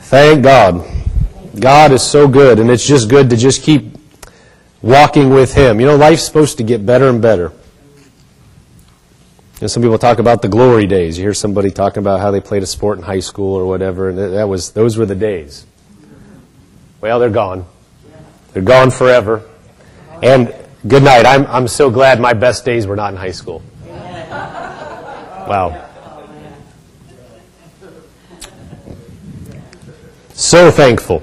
Thank God. God is so good, and it's just good to just keep walking with Him. You know, life's supposed to get better and better. And some people talk about the glory days. You hear somebody talking about how they played a sport in high school or whatever, and those were the days. Well, they're gone. They're gone forever. And good night. I'm so glad my best days were not in high school. Wow. So thankful.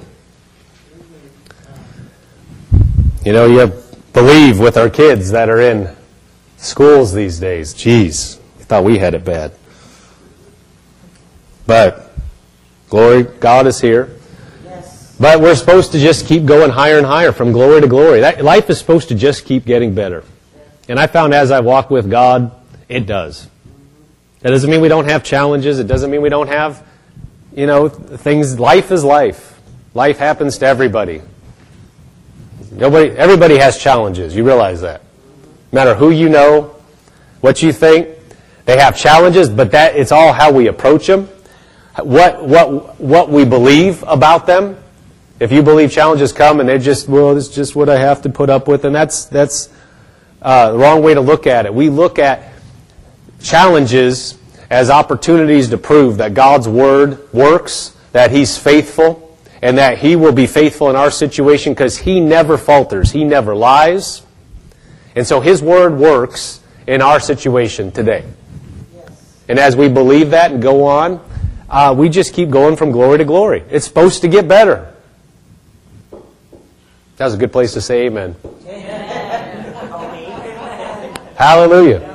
You know, you believe with our kids that are in schools these days. Jeez, we thought we had it bad. But, glory, God is here. Yes. But we're supposed to just keep going higher and higher from glory to glory. Life is supposed to just keep getting better. And I found as I walk with God, it does. That doesn't mean we don't have challenges. It doesn't mean we don't have, things. Life is life. Life happens to everybody. Everybody has challenges. You realize that. No matter who you know, what you think, they have challenges, but it's all how we approach them, what we believe about them. If you believe challenges come and they're just, it's just what I have to put up with, and that's the wrong way to look at it. We look at challenges as opportunities to prove that God's Word works, that He's faithful, and that He will be faithful in our situation because He never falters. He never lies. And so His Word works in our situation today. Yes. And as we believe that and go on, we just keep going from glory to glory. It's supposed to get better. That was a good place to say amen. Hallelujah.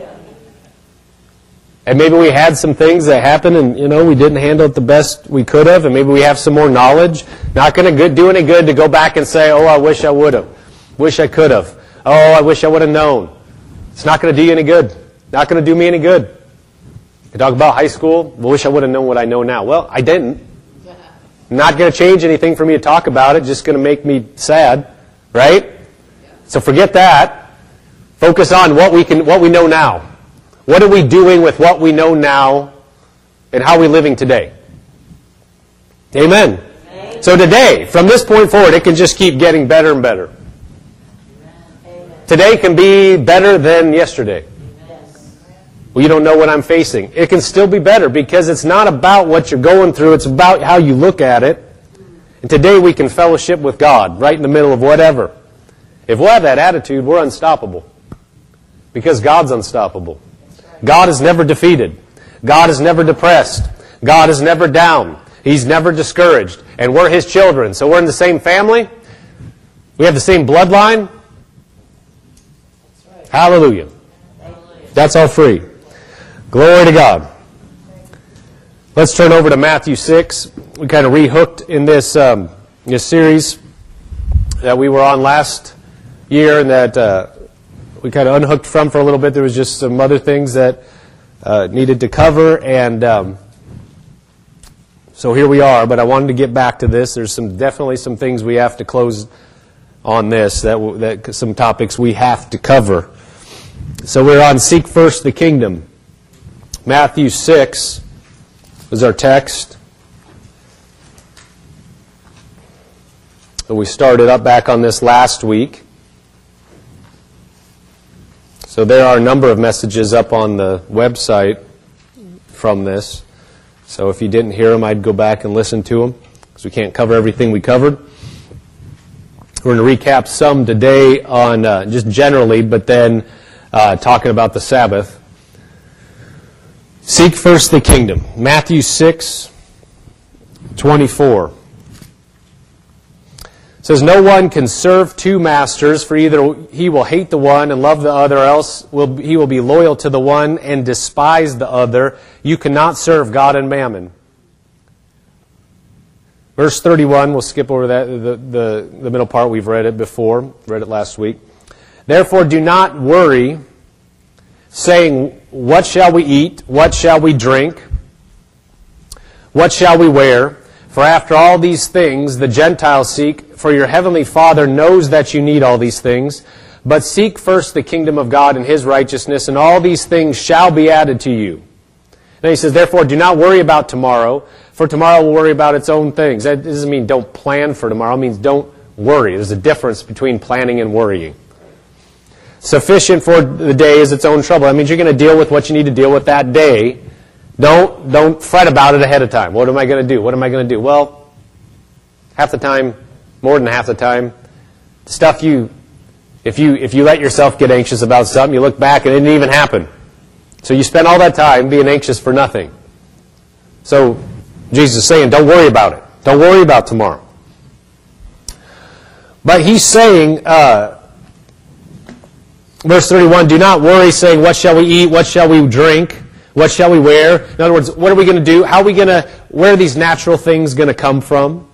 And maybe we had some things that happened and, we didn't handle it the best we could have, and maybe we have some more knowledge. Not going to do any good to go back and say, I wish I would have. Wish I could have. I wish I would have known. It's not going to do you any good. Not going to do me any good. You talk about high school. Wish I would have known what I know now. Well, I didn't. Not going to change anything for me to talk about it. Just going to make me sad. Right? So forget that. Focus on what we know now. What are we doing with what we know now, and how are we living today? Amen. Amen. So today, from this point forward, it can just keep getting better and better. Amen. Today can be better than yesterday. Yes. Well, you don't know what I'm facing. It can still be better because it's not about what you're going through. It's about how you look at it. And today we can fellowship with God right in the middle of whatever. If we'll have that attitude, we're unstoppable. Because God's unstoppable. God is never defeated. God is never depressed. God is never down. He's never discouraged. And we're His children. So we're in the same family. We have the same bloodline. That's right. Hallelujah. That's all free. Glory to God. Let's turn over to Matthew 6. We kind of rehooked in this series that we were on last year, and that we kind of unhooked from for a little bit. There was just some other things that needed to cover, and so here we are. But I wanted to get back to this. There's definitely some things we have to close on this, that some topics we have to cover. So we're on Seek First the Kingdom. Matthew 6 is our text. So we started up back on this last week. So there are a number of messages up on the website from this. So if you didn't hear them, I'd go back and listen to them, because we can't cover everything we covered. We're going to recap some today on just generally, but then talking about the Sabbath. Seek first the kingdom. Matthew 6:24. It says, "No one can serve two masters, for either he will hate the one and love the other, or else he will be loyal to the one and despise the other. You cannot serve God and mammon." Verse 31, we'll skip over that, the middle part. We've read it before, read it last week. "Therefore do not worry, saying, what shall we eat? What shall we drink? What shall we wear? For after all these things the Gentiles seek, for your heavenly Father knows that you need all these things. But seek first the kingdom of God and His righteousness, and all these things shall be added to you." Then he says, "Therefore do not worry about tomorrow, for tomorrow will worry about its own things. That doesn't mean don't plan for tomorrow. It means don't worry. There's a difference between planning and worrying. Sufficient for the day is its own trouble. That means you're going to deal with what you need to deal with that day. Don't fret about it ahead of time. What am I going to do? What am I going to do? Well, half the time, more than half the time, stuff if you let yourself get anxious about something, you look back and it didn't even happen. So you spend all that time being anxious for nothing. So Jesus is saying, don't worry about it. Don't worry about tomorrow. But he's saying, verse 31, do not worry, saying, what shall we eat? What shall we drink? What shall we wear? In other words, what are we going to do? How are we going to, where are these natural things going to come from?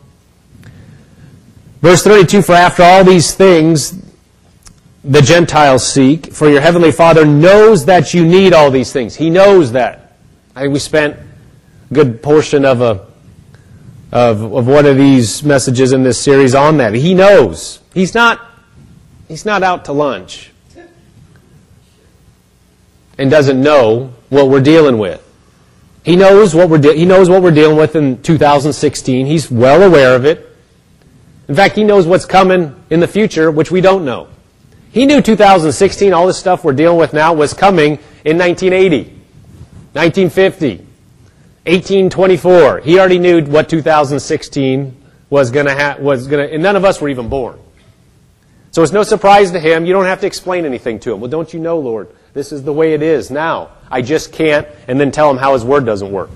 Verse 32, for after all these things the Gentiles seek, for your heavenly Father knows that you need all these things. He knows that. I think we spent a good portion of one of these messages in this series on that. He knows. He's not out to lunch and doesn't know what we're dealing with. He knows what we're dealing with in 2016. He's well aware of it. In fact, he knows what's coming in the future, which we don't know. He knew 2016, all this stuff we're dealing with now, was coming in 1980, 1950, 1824. He already knew what 2016 was going to, and none of us were even born. So it's no surprise to him. You don't have to explain anything to him. Well, don't you know, Lord, this is the way it is now. I just can't, and then tell him how his word doesn't work.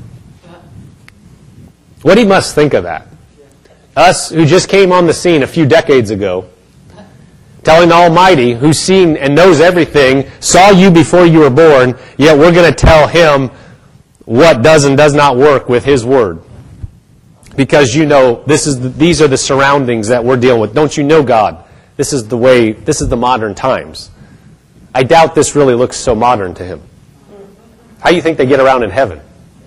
What he must think of that. Us who just came on the scene a few decades ago, telling the Almighty, who's seen and knows everything, saw you before you were born, yet we're going to tell him what does and does not work with his word. Because you know, these are the surroundings that we're dealing with. Don't you know, God? This is the modern times. I doubt this really looks so modern to him. How do you think they get around in heaven?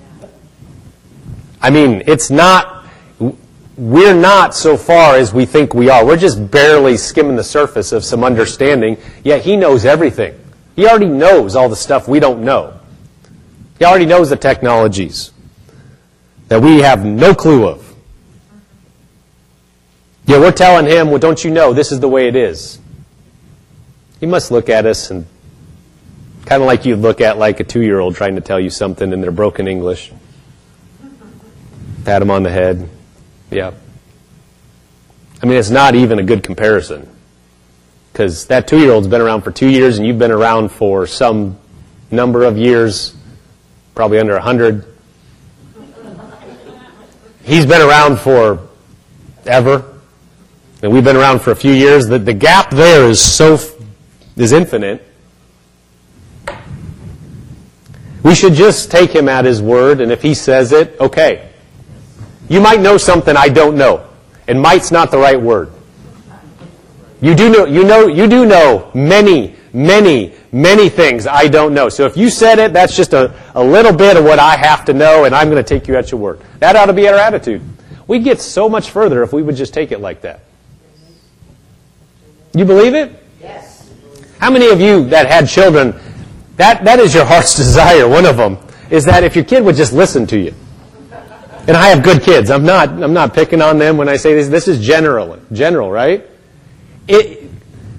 I mean, we're not so far as we think we are. We're just barely skimming the surface of some understanding, yet he knows everything. He already knows all the stuff we don't know. He already knows the technologies that we have no clue of. Yet we're telling him, well, don't you know, this is the way it is. He must look at us and kind of like you'd look at like a 2-year-old trying to tell you something in their broken English. Pat him on the head. Yeah. I mean, it's not even a good comparison. Because that 2-year-old's been around for 2 years and you've been around for some number of years, probably under 100. He's been around for ever. And we've been around for a few years. The gap there is infinite. We should just take him at his word, and if he says it, okay. You might know something I don't know, and might's not the right word. You do know many, many, many things I don't know. So if you said it, that's just a little bit of what I have to know, and I'm going to take you at your word. That ought to be our attitude. We'd get so much further if we would just take it like that. You believe it? Yes. How many of you that had children, that is your heart's desire, one of them, is that if your kid would just listen to you. And I have good kids. I'm not picking on them when I say this. This is general, right? If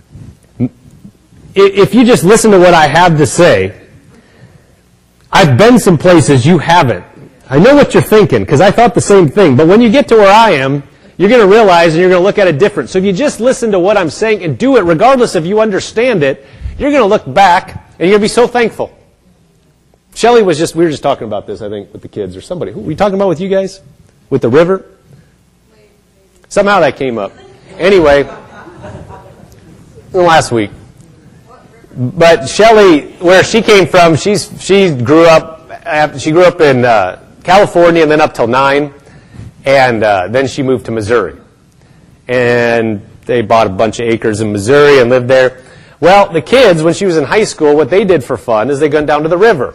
you just listen to what I have to say, I've been some places you haven't. I know what you're thinking, because I thought the same thing. But when you get to where I am, you're going to realize and you're going to look at it different. So if you just listen to what I'm saying and do it, regardless if you understand it, you're going to look back and you're going to be so thankful. Shelley we were just talking about this, I think, with the kids or somebody. Who were you talking about with you guys? With the river? Somehow that came up. Anyway, last week. But Shelley, where she came from, she grew up in California and then up till 9. And then she moved to Missouri. And they bought a bunch of acres in Missouri and lived there. Well, the kids, when she was in high school, what they did for fun is they went down to the river.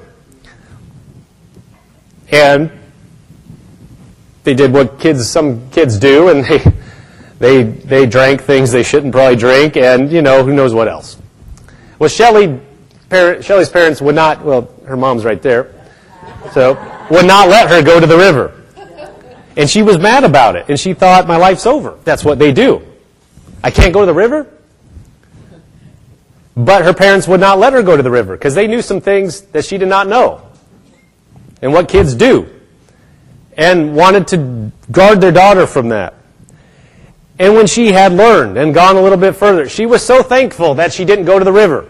And they did what some kids do, and they drank things they shouldn't probably drink, and, who knows what else. Well, Shelley's parents would not, her mom's right there, so would not let her go to the river. And she was mad about it. And she thought, my life's over. That's what they do. I can't go to the river? But her parents would not let her go to the river because they knew some things that she did not know. And what kids do. And wanted to guard their daughter from that. And when she had learned and gone a little bit further, she was so thankful that she didn't go to the river.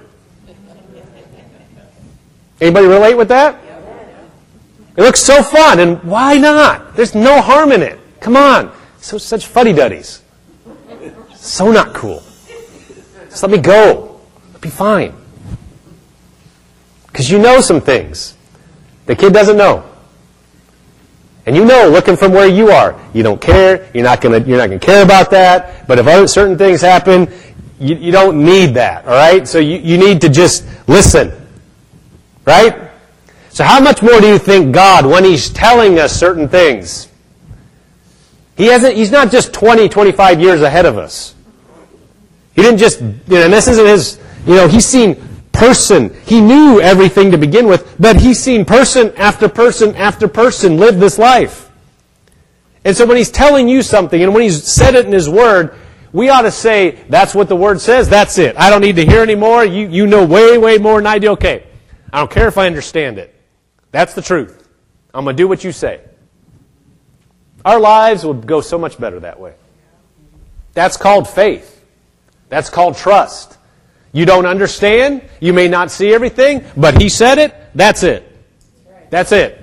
Anybody relate with that? It looks so fun, and why not? There's no harm in it. Come on. Such fuddy-duddies. So not cool. Just let me go. It'll be fine. Because you know some things the kid doesn't know. And you know, looking from where you are, you don't care, you're not going to care about that, but if certain things happen, you don't need that, all right? So you need to just listen. Right? So how much more do you think God, when He's telling us certain things, He's not just 20, 25 years ahead of us. He didn't just, and this isn't His, He's seen person. He knew everything to begin with, but He's seen person after person after person live this life. And so when He's telling you something, and when He's said it in His Word, we ought to say, that's what the Word says, that's it. I don't need to hear anymore. You know way, way more than I do. Okay. I don't care if I understand it. That's the truth. I'm going to do what you say. Our lives would go so much better that way. That's called faith. That's called trust. You don't understand. You may not see everything, but He said it. That's it. That's it.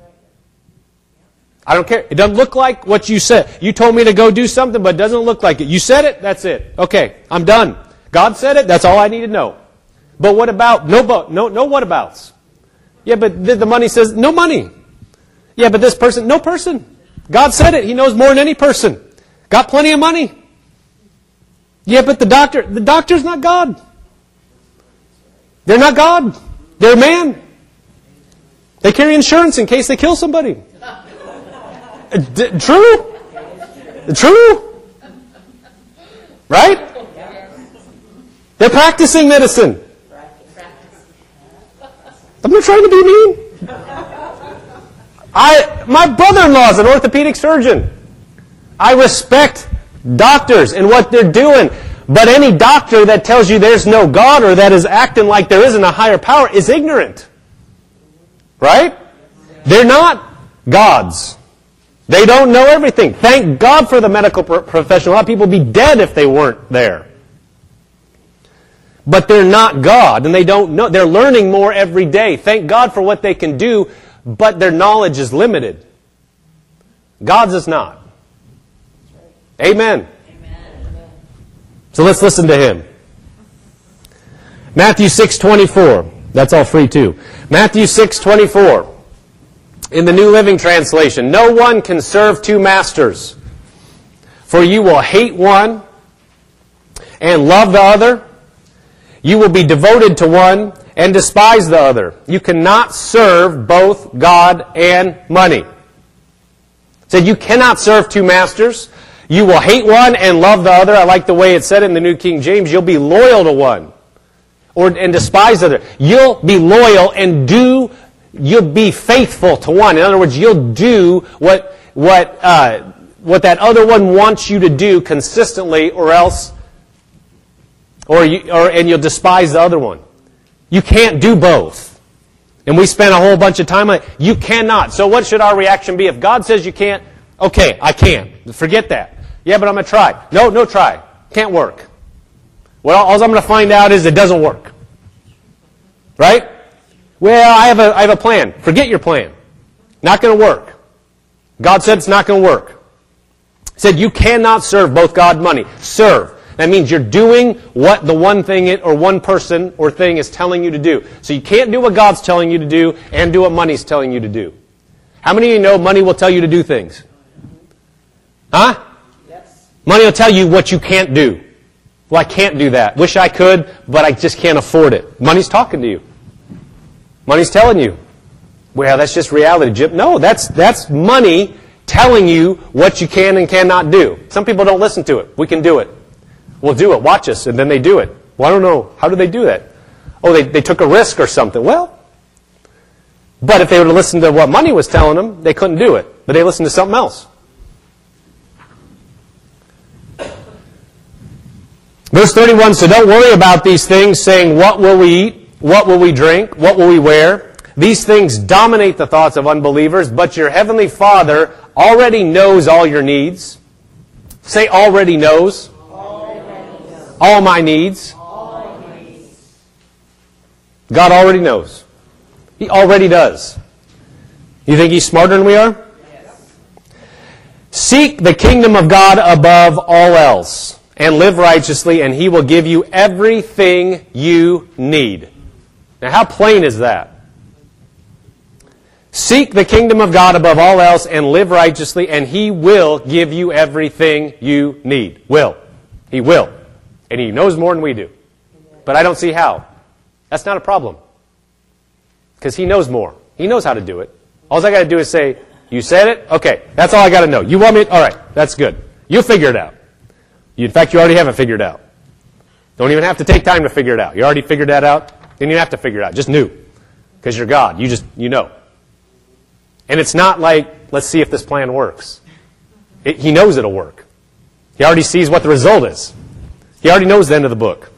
I don't care. It doesn't look like what you said. You told me to go do something, but it doesn't look like it. You said it. That's it. Okay, I'm done. God said it. That's all I need to know. But what about, no what abouts. Yeah, but the money says, no money. Yeah, but this person, no person. God said it. He knows more than any person. Got plenty of money. Yeah, but the doctor's not God. They're not God. They're man. They carry insurance in case they kill somebody. True? True? Right? They're practicing medicine. I'm not trying to be mean. My brother-in-law is an orthopedic surgeon. I respect doctors and what they're doing. But any doctor that tells you there's no God or that is acting like there isn't a higher power is ignorant. Right? They're not gods. They don't know everything. Thank God for the medical profession. A lot of people would be dead if they weren't there. But they're not God, and they don't know. They're learning more every day. Thank God for what they can do, but their knowledge is limited. God's is not. Amen. Amen. So let's listen to Him. Matthew 6:24. That's all free too. Matthew 6:24. In the New Living Translation. No one can serve two masters, for you will hate one and love the other. You will be devoted to one and despise the other. You cannot serve both God and money. So you cannot serve two masters. You will hate one and love the other. I like the way it said in the New King James. You'll be loyal to one and despise the other. You'll be loyal and you'll be faithful to one. In other words, you'll do what that other one wants you to do consistently, or else, and you'll despise the other one. You can't do both. And we spent a whole bunch of time on it. You cannot. So what should our reaction be? If God says you can't, okay, I can. Forget that. Yeah, but I'm going to try. No try. Can't work. Well, all I'm going to find out is it doesn't work. Right? Well, I have a plan. Forget your plan. Not going to work. God said it's not going to work. He said you cannot serve both God and money. Serve. That means you're doing what the one thing or one person or thing is telling you to do. So you can't do what God's telling you to do and do what money's telling you to do. How many of you know money will tell you to do things? Huh? Yes. Money will tell you what you can't do. Well, I can't do that. Wish I could, but I just can't afford it. Money's talking to you. Money's telling you. Well, that's just reality, Jim. No, that's money telling you what you can and cannot do. Some people don't listen to it. We can do it. We'll do it. Watch us. And then they do it. Well, I don't know. How do they do that? Oh, they took a risk or something. Well, but if they would have listened to what money was telling them, they couldn't do it. But they listened to something else. Verse 31, so don't worry about these things, saying, what will we eat? What will we drink? What will we wear? These things dominate the thoughts of unbelievers, but your heavenly Father already knows all your needs. Say, already knows. All my needs. God already knows. He already does. You think He's smarter than we are? Yes. Seek the kingdom of God above all else, and live righteously, and He will give you everything you need. Now, how plain is that? Seek the kingdom of God above all else, and live righteously, and He will give you everything you need. Will. He will. And He knows more than we do. But I don't see how. That's not a problem. Because He knows more. He knows how to do it. All I got to do is say, you said it? Okay, that's all I got to know. You want me? All right, that's good. You'll figure it out. In fact, you already have it figured out. Don't even have to take time to figure it out. You already figured that out. Didn't even have to figure it out. Just knew. Because you're God. You know. And it's not like, let's see if this plan works. He knows it'll work. He already sees what the result is. He already knows the end of the book.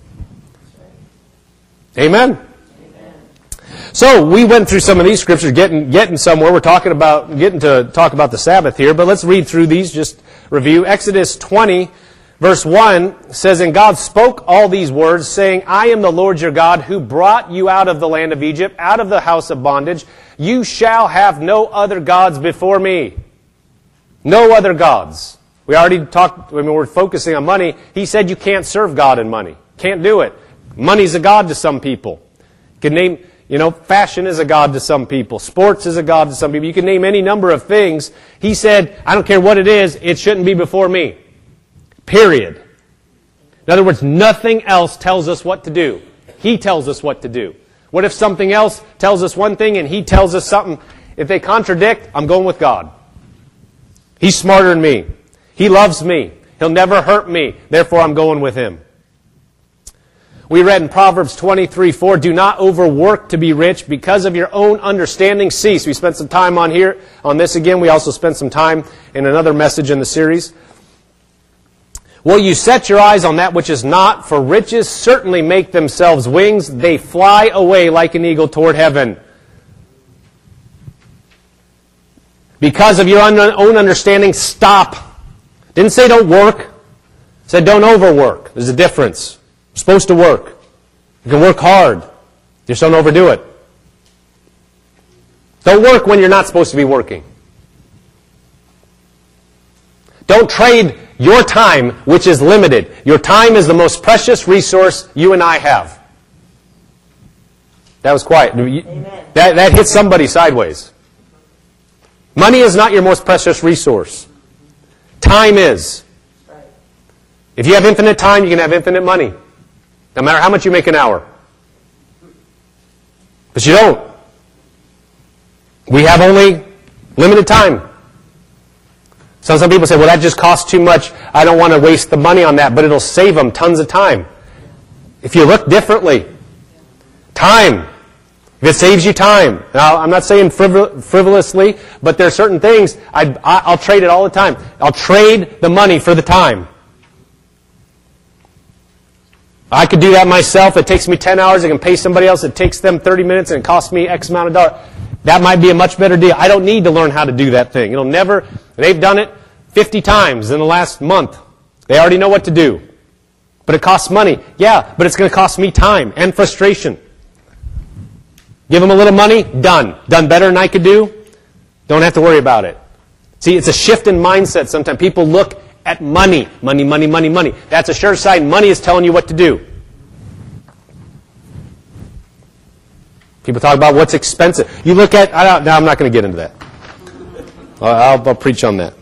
Amen? So, we went through some of these scriptures, getting somewhere. We're getting to talk about the Sabbath here, but let's read through these, just review. Exodus 20, verse 1 says, And God spoke all these words, saying, I am the Lord your God, who brought you out of the land of Egypt, out of the house of bondage. You shall have no other gods before me. No other gods. We already talked, when we were focusing on money, He said you can't serve God in money. Can't do it. Money's a god to some people. You can name, fashion is a god to some people. Sports is a god to some people. You can name any number of things. He said, I don't care what it is, it shouldn't be before me. Period. In other words, nothing else tells us what to do. He tells us what to do. What if something else tells us one thing and He tells us something? If they contradict, I'm going with God. He's smarter than me. He loves me. He'll never hurt me. Therefore, I'm going with Him. We read in Proverbs 23:4, do not overwork to be rich. Because of your own understanding, cease. We spent some time on this again. We also spent some time in another message in the series. Will you set your eyes on that which is not? For riches certainly make themselves wings. They fly away like an eagle toward heaven. Because of your own understanding, stop. Didn't say don't work. It said don't overwork. There's a difference. You're supposed to work. You can work hard. Just don't overdo it. Don't work when you're not supposed to be working. Don't trade your time, which is limited. Your time is the most precious resource you and I have. That was quiet. Amen. That hit somebody sideways. Money is not your most precious resource. Time is. If you have infinite time, you can have infinite money. No matter how much you make an hour. But you don't. We have only limited time. So some people say, well, that just costs too much. I don't want to waste the money on that, but it'll save them tons of time. If you look differently, time. If it saves you time. Now, I'm not saying frivolously, but there are certain things, I'll trade it all the time. I'll trade the money for the time. I could do that myself. It takes me 10 hours. I can pay somebody else. It takes them 30 minutes and it costs me X amount of dollars. That might be a much better deal. I don't need to learn how to do that thing. They've done it 50 times in the last month. They already know what to do. But it costs money. Yeah, but it's going to cost me time and frustration. Give them a little money, done. Done better than I could do, don't have to worry about it. See, it's a shift in mindset sometimes. People look at money. Money, money, money, money. That's a sure sign money is telling you what to do. People talk about what's expensive. You look at, now I'm not going to get into that. I'll preach on that.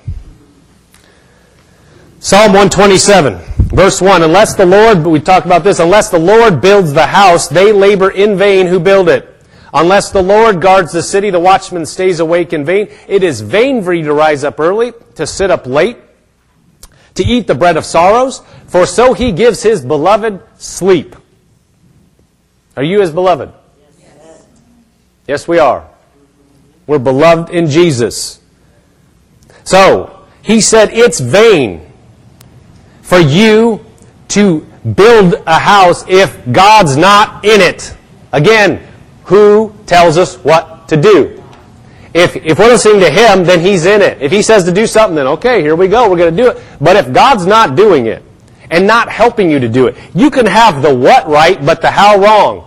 Psalm 127, verse 1. Unless the Lord builds the house, they labor in vain who build it. Unless the Lord guards the city, the watchman stays awake in vain. It is vain for you to rise up early, to sit up late, to eat the bread of sorrows, for so He gives His beloved sleep. Are you His beloved? Yes. Yes, we are. We're beloved in Jesus. So, He said it's vain for you to build a house if God's not in it? Again, who tells us what to do? If we're listening to Him, then He's in it. If He says to do something, then okay, here we go, we're going to do it. But if God's not doing it and not helping you to do it, you can have the what right, but the how wrong.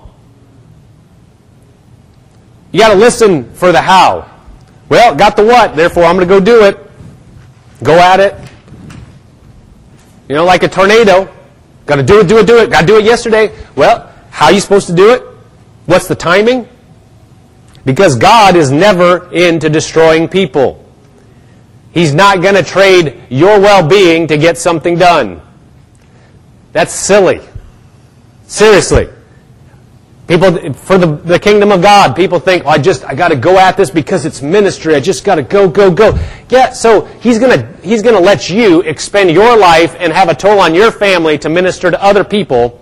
You got to listen for the how. Well, got the what, therefore I'm going to go do it. Go at it. You know, like a tornado. Got to do it. Got to do it yesterday. Well, how are you supposed to do it? What's the timing? Because God is never into destroying people. He's not going to trade your well-being to get something done. That's silly. Seriously. People, for the kingdom of God, people think, I got to go at this because it's ministry. I just got to go. Yeah, so He's going to let you expend your life and have a toll on your family to minister to other people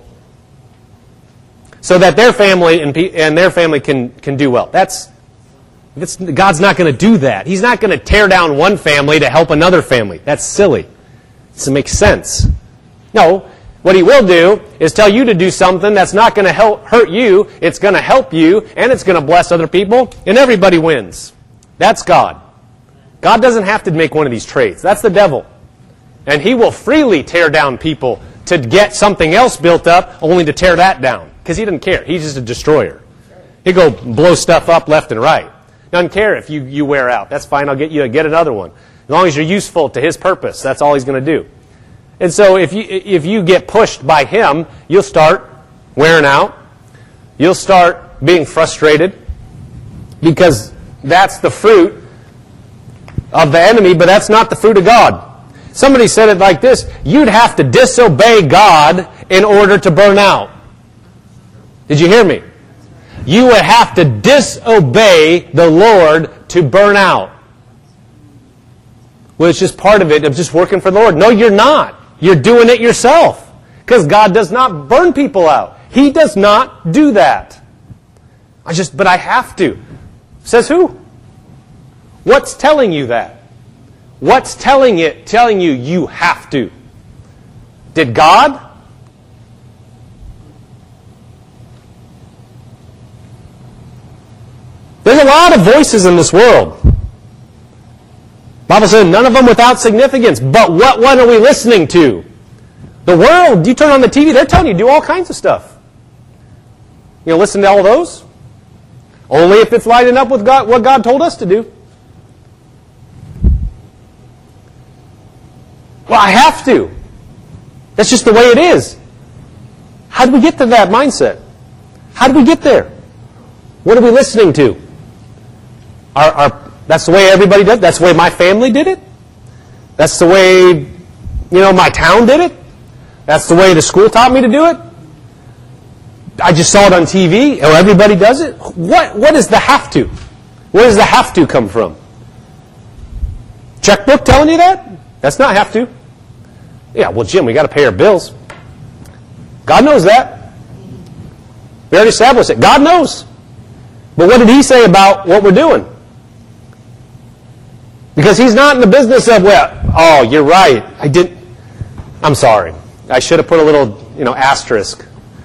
so that their family and their family can do well. God's not going to do that. He's not going to tear down one family to help another family. That's silly. It doesn't make sense. No. What He will do is tell you to do something that's not going to hurt you, it's going to help you, and it's going to bless other people, and everybody wins. That's God. God doesn't have to make one of these trades. That's the devil. And he will freely tear down people to get something else built up, only to tear that down. Because he doesn't care. He's just a destroyer. He'll go blow stuff up left and right. Doesn't care if you wear out. That's fine, I'll get another one. As long as you're useful to his purpose, that's all he's going to do. And so if you get pushed by him, you'll start wearing out. You'll start being frustrated because that's the fruit of the enemy, but that's not the fruit of God. Somebody said it like this: you'd have to disobey God in order to burn out. Did you hear me? You would have to disobey the Lord to burn out. Well, it's just part of it, of just working for the Lord. No, you're not. You're doing it yourself. Because God does not burn people out. He does not do that. But I have to. Says who? What's telling you that? What's telling you you have to? Did God? There's a lot of voices in this world. The Bible says none of them without significance. But what one are we listening to? The world, you turn on the TV, they're telling you to do all kinds of stuff. You know, listen to all of those? Only if it's lining up with God, what God told us to do. Well, I have to. That's just the way it is. How do we get to that mindset? How do we get there? What are we listening to? That's the way everybody did it. That's the way my family did it. That's the way, my town did it. That's the way the school taught me to do it. I just saw it on TV. Oh, everybody does it. What is the have to? Where does the have to come from? Checkbook telling you that? That's not have to. Yeah, well, Jim, we got to pay our bills. God knows that. We already established it. God knows. But what did He say about what we're doing? Because He's not in the business of, you're right. I'm sorry. I should have put a little, asterisk.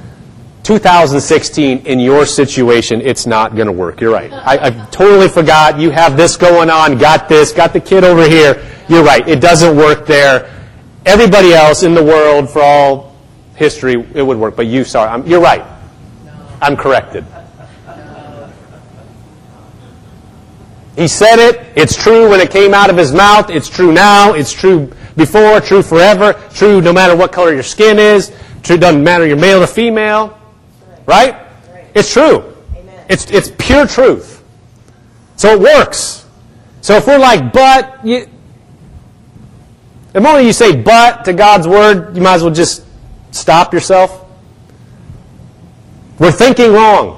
2016, in your situation, it's not going to work. You're right. I totally forgot. You have this going on. Got this. Got the kid over here. You're right. It doesn't work there. Everybody else in the world, for all history, it would work. But you're right. I'm corrected. He said it. It's true when it came out of His mouth. It's true now. It's true before. True forever. True no matter what color your skin is. True doesn't matter you're male or female. Right? It's true. Amen. It's pure truth. So it works. So if we're like, the moment you say but to God's Word, you might as well just stop yourself. We're thinking wrong.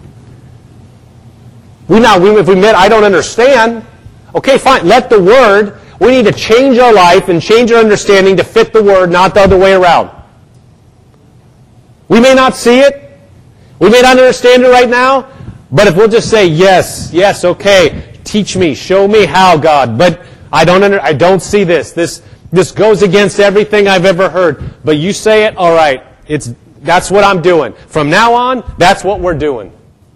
If we admit, I don't understand, okay, fine, let the Word, we need to change our life and change our understanding to fit the Word, not the other way around. We may not see it, we may not understand it right now, but if we'll just say, yes, okay, teach me, show me how, God, but I don't see this. This goes against everything I've ever heard, but you say it, all right, That's what I'm doing. From now on, that's what we're doing.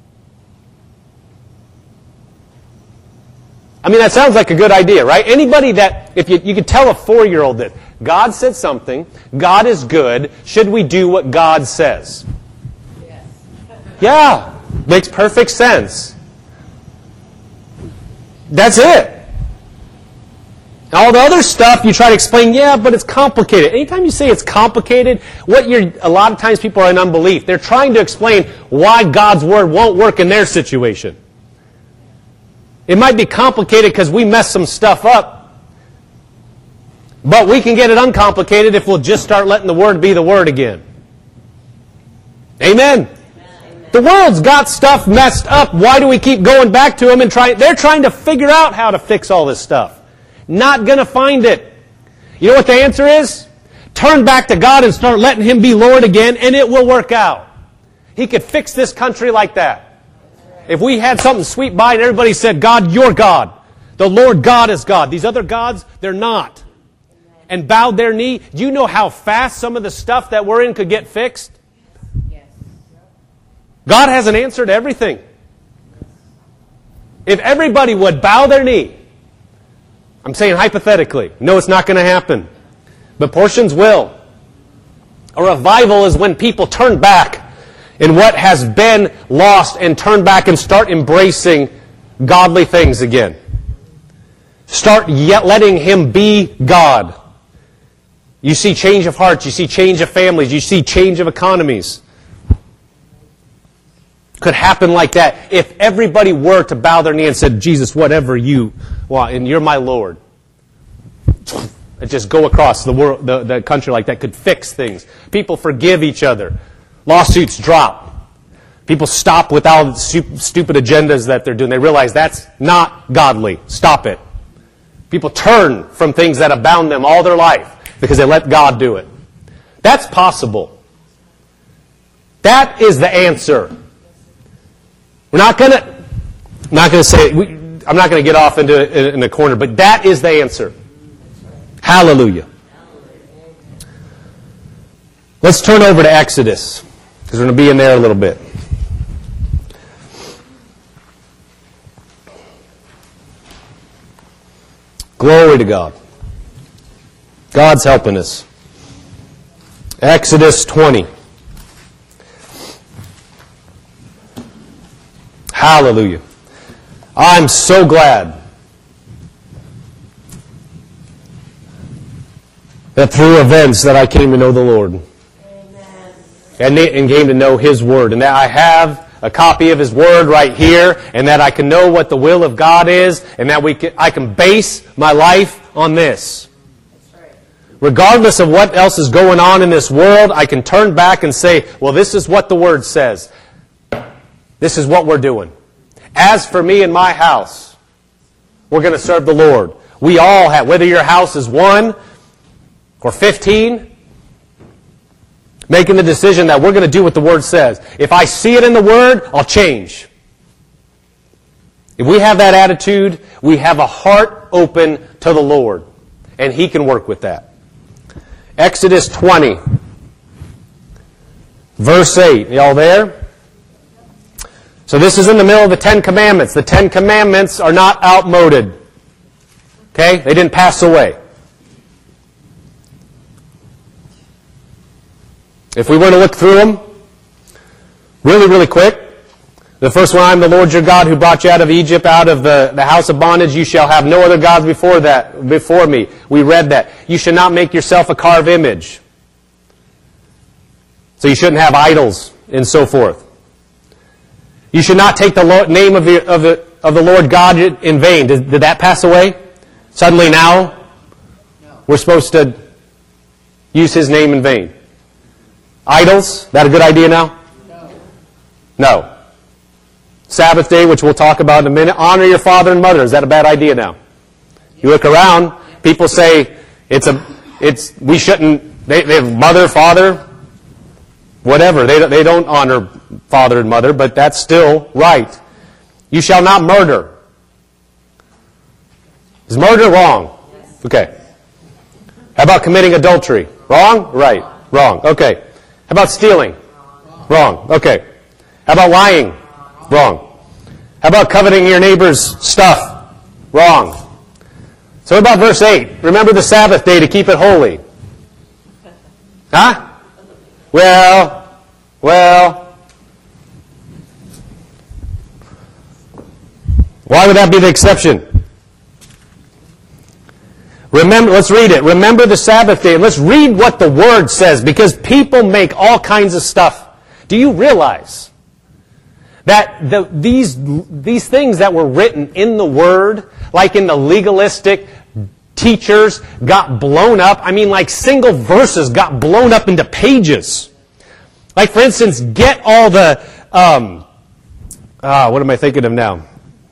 I mean, that sounds like a good idea, right? Anybody that, if you could tell a 4-year-old that God said something, God is good, should we do what God says? Yes. Yeah, makes perfect sense. That's it. All the other stuff you try to explain, yeah, but it's complicated. Anytime you say it's complicated, a lot of times people are in unbelief. They're trying to explain why God's Word won't work in their situation. It might be complicated because we messed some stuff up, but we can get it uncomplicated if we'll just start letting the Word be the Word again. Amen. The world's got stuff messed up. Why do we keep going back to them and they're trying to figure out how to fix all this stuff. Not going to find it. You know what the answer is? Turn back to God and start letting Him be Lord again, and it will work out. He could fix this country like that. If we had something sweep by and everybody said, God, you're God. The Lord God is God. These other gods, they're not. And bowed their knee. Do you know how fast some of the stuff that we're in could get fixed? Yes. God has an answer to everything. If everybody would bow their knee, I'm saying hypothetically. No, it's not going to happen. But portions will. A revival is when people turn back in what has been lost and turn back and start embracing godly things again. Start letting Him be God. You see change of hearts. You see change of families. You see change of economies. Could happen like that if everybody were to bow their knee and said, Jesus, whatever you want, and you're my Lord. And just go across the world, the country like that could fix things. People forgive each other. Lawsuits drop. People stop with all the stupid agendas that they're doing. They realize that's not godly. Stop it. People turn from things that have bound them all their life because they let God do it. That's possible. That is the answer. I'm not going to say, I'm not going to get off into in a corner, but that is the answer. Hallelujah. Let's turn over to Exodus, because we're going to be in there a little bit. Glory to God. God's helping us. Exodus 20. Hallelujah. I'm so glad that through events that I came to know the Lord. Amen. And came to know His Word. And that I have a copy of His Word right here. And that I can know what the will of God is. And that I can base my life on this. That's right. Regardless of what else is going on in this world, I can turn back and say, well, this is what the Word says. This is what we're doing. As for me and my house, we're going to serve the Lord. We all have, whether your house is 1 or 15, making the decision that we're going to do what the Word says. If I see it in the Word, I'll change. If we have that attitude, we have a heart open to the Lord. And He can work with that. Exodus 20, verse 8. Y'all there? So this is in the middle of the 10 Commandments. The 10 Commandments are not outmoded. Okay? They didn't pass away. If we were to look through them, really, really quick, the first one, I am the Lord your God who brought you out of Egypt, out of the house of bondage. You shall have no other gods before me. We read that. You should not make yourself a carved image. So you shouldn't have idols and so forth. You should not take the name of the Lord God in vain. Did that pass away? Suddenly now, we're supposed to use His name in vain. Idols, that a good idea now? No. Sabbath day, which we'll talk about in a minute. Honor your father and mother. Is that a bad idea now? You look around, people say we shouldn't, they have mother, father, whatever. They don't honor father and mother, but that's still right. You shall not murder. Is murder wrong? Okay. How about committing adultery? Wrong? Right. Wrong. Okay. How about stealing? Wrong. Okay. How about lying? Wrong. How about coveting your neighbor's stuff? Wrong. So what about verse 8? Remember the Sabbath day to keep it holy. Huh? Well. Why would that be the exception? Remember, let's read it. Remember the Sabbath day. Let's read what the Word says, because people make all kinds of stuff. Do you realize that these things that were written in the Word, like in the legalistic teachers, got blown up? I mean, like single verses got blown up into pages. Like, for instance, get all the, what am I thinking of now?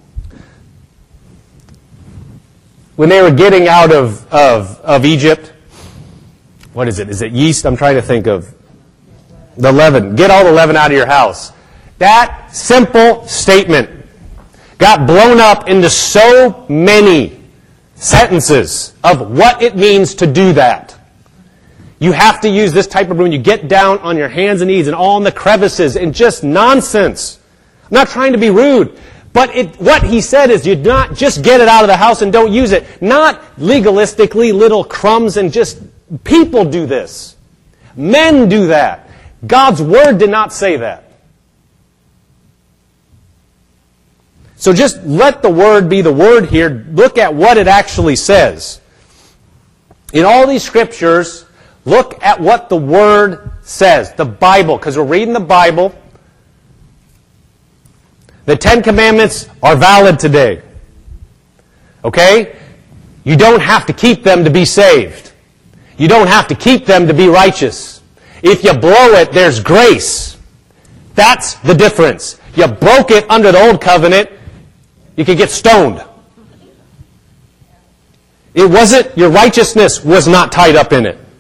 When they were getting out of Egypt, what is it? Is it yeast? I'm trying to think of the leaven. Get all the leaven out of your house. That simple statement got blown up into so many sentences of what it means to do that. You have to use this type of broom. You get down on your hands and knees and all in the crevices and just nonsense. I'm not trying to be rude. But what he said is you not just get it out of the house and don't use it. Not legalistically little crumbs and just people do this. Men do that. God's Word did not say that. So just let the Word be the Word here. Look at what it actually says. In all these Scriptures, look at what the Word says. The Bible, because we're reading the Bible. The Ten Commandments are valid today. Okay? You don't have to keep them to be saved. You don't have to keep them to be righteous. If you blow it, there's grace. That's the difference. You broke it under the old covenant, you could get stoned. It wasn't, your righteousness was not tied up in it.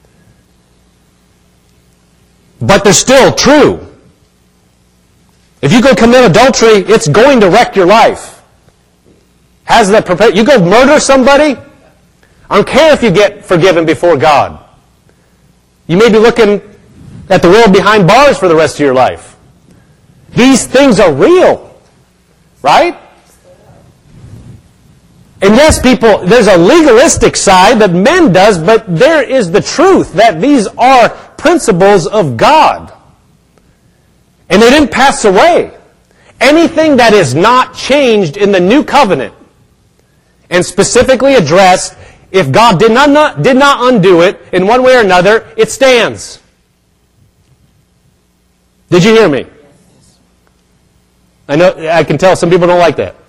But they're still true. If you go commit adultery, it's going to wreck your life. Has that prepared? You go murder somebody? I don't care if you get forgiven before God. You may be looking at the world behind bars for the rest of your life. These things are real. Right? And yes, people, there's a legalistic side that men does, but there is the truth that these are principles of God. And they didn't pass away. Anything that is not changed in the new covenant, and specifically addressed, if God did not undo it in one way or another, it stands. Did you hear me? I can tell some people don't like that.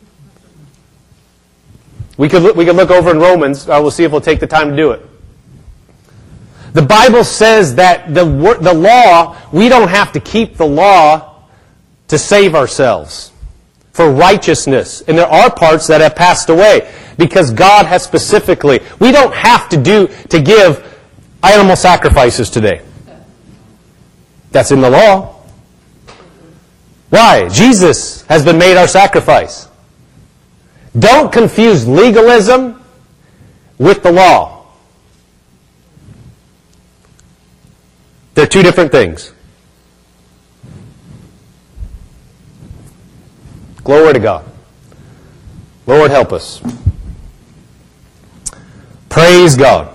We could look over in Romans. We'll see if we'll take the time to do it. The Bible says that the law, we don't have to keep the law to save ourselves, for righteousness. And there are parts that have passed away because God has specifically, we don't have to give animal sacrifices today. That's in the law. Why? Jesus has been made our sacrifice. Don't confuse legalism with the law. They're two different things. Glory to God. Lord, help us. Praise God.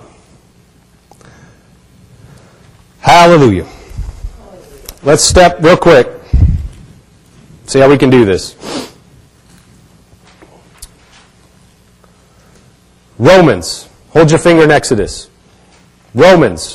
Hallelujah. Let's step real quick. See how we can do this. Romans. Hold your finger in Exodus. Romans.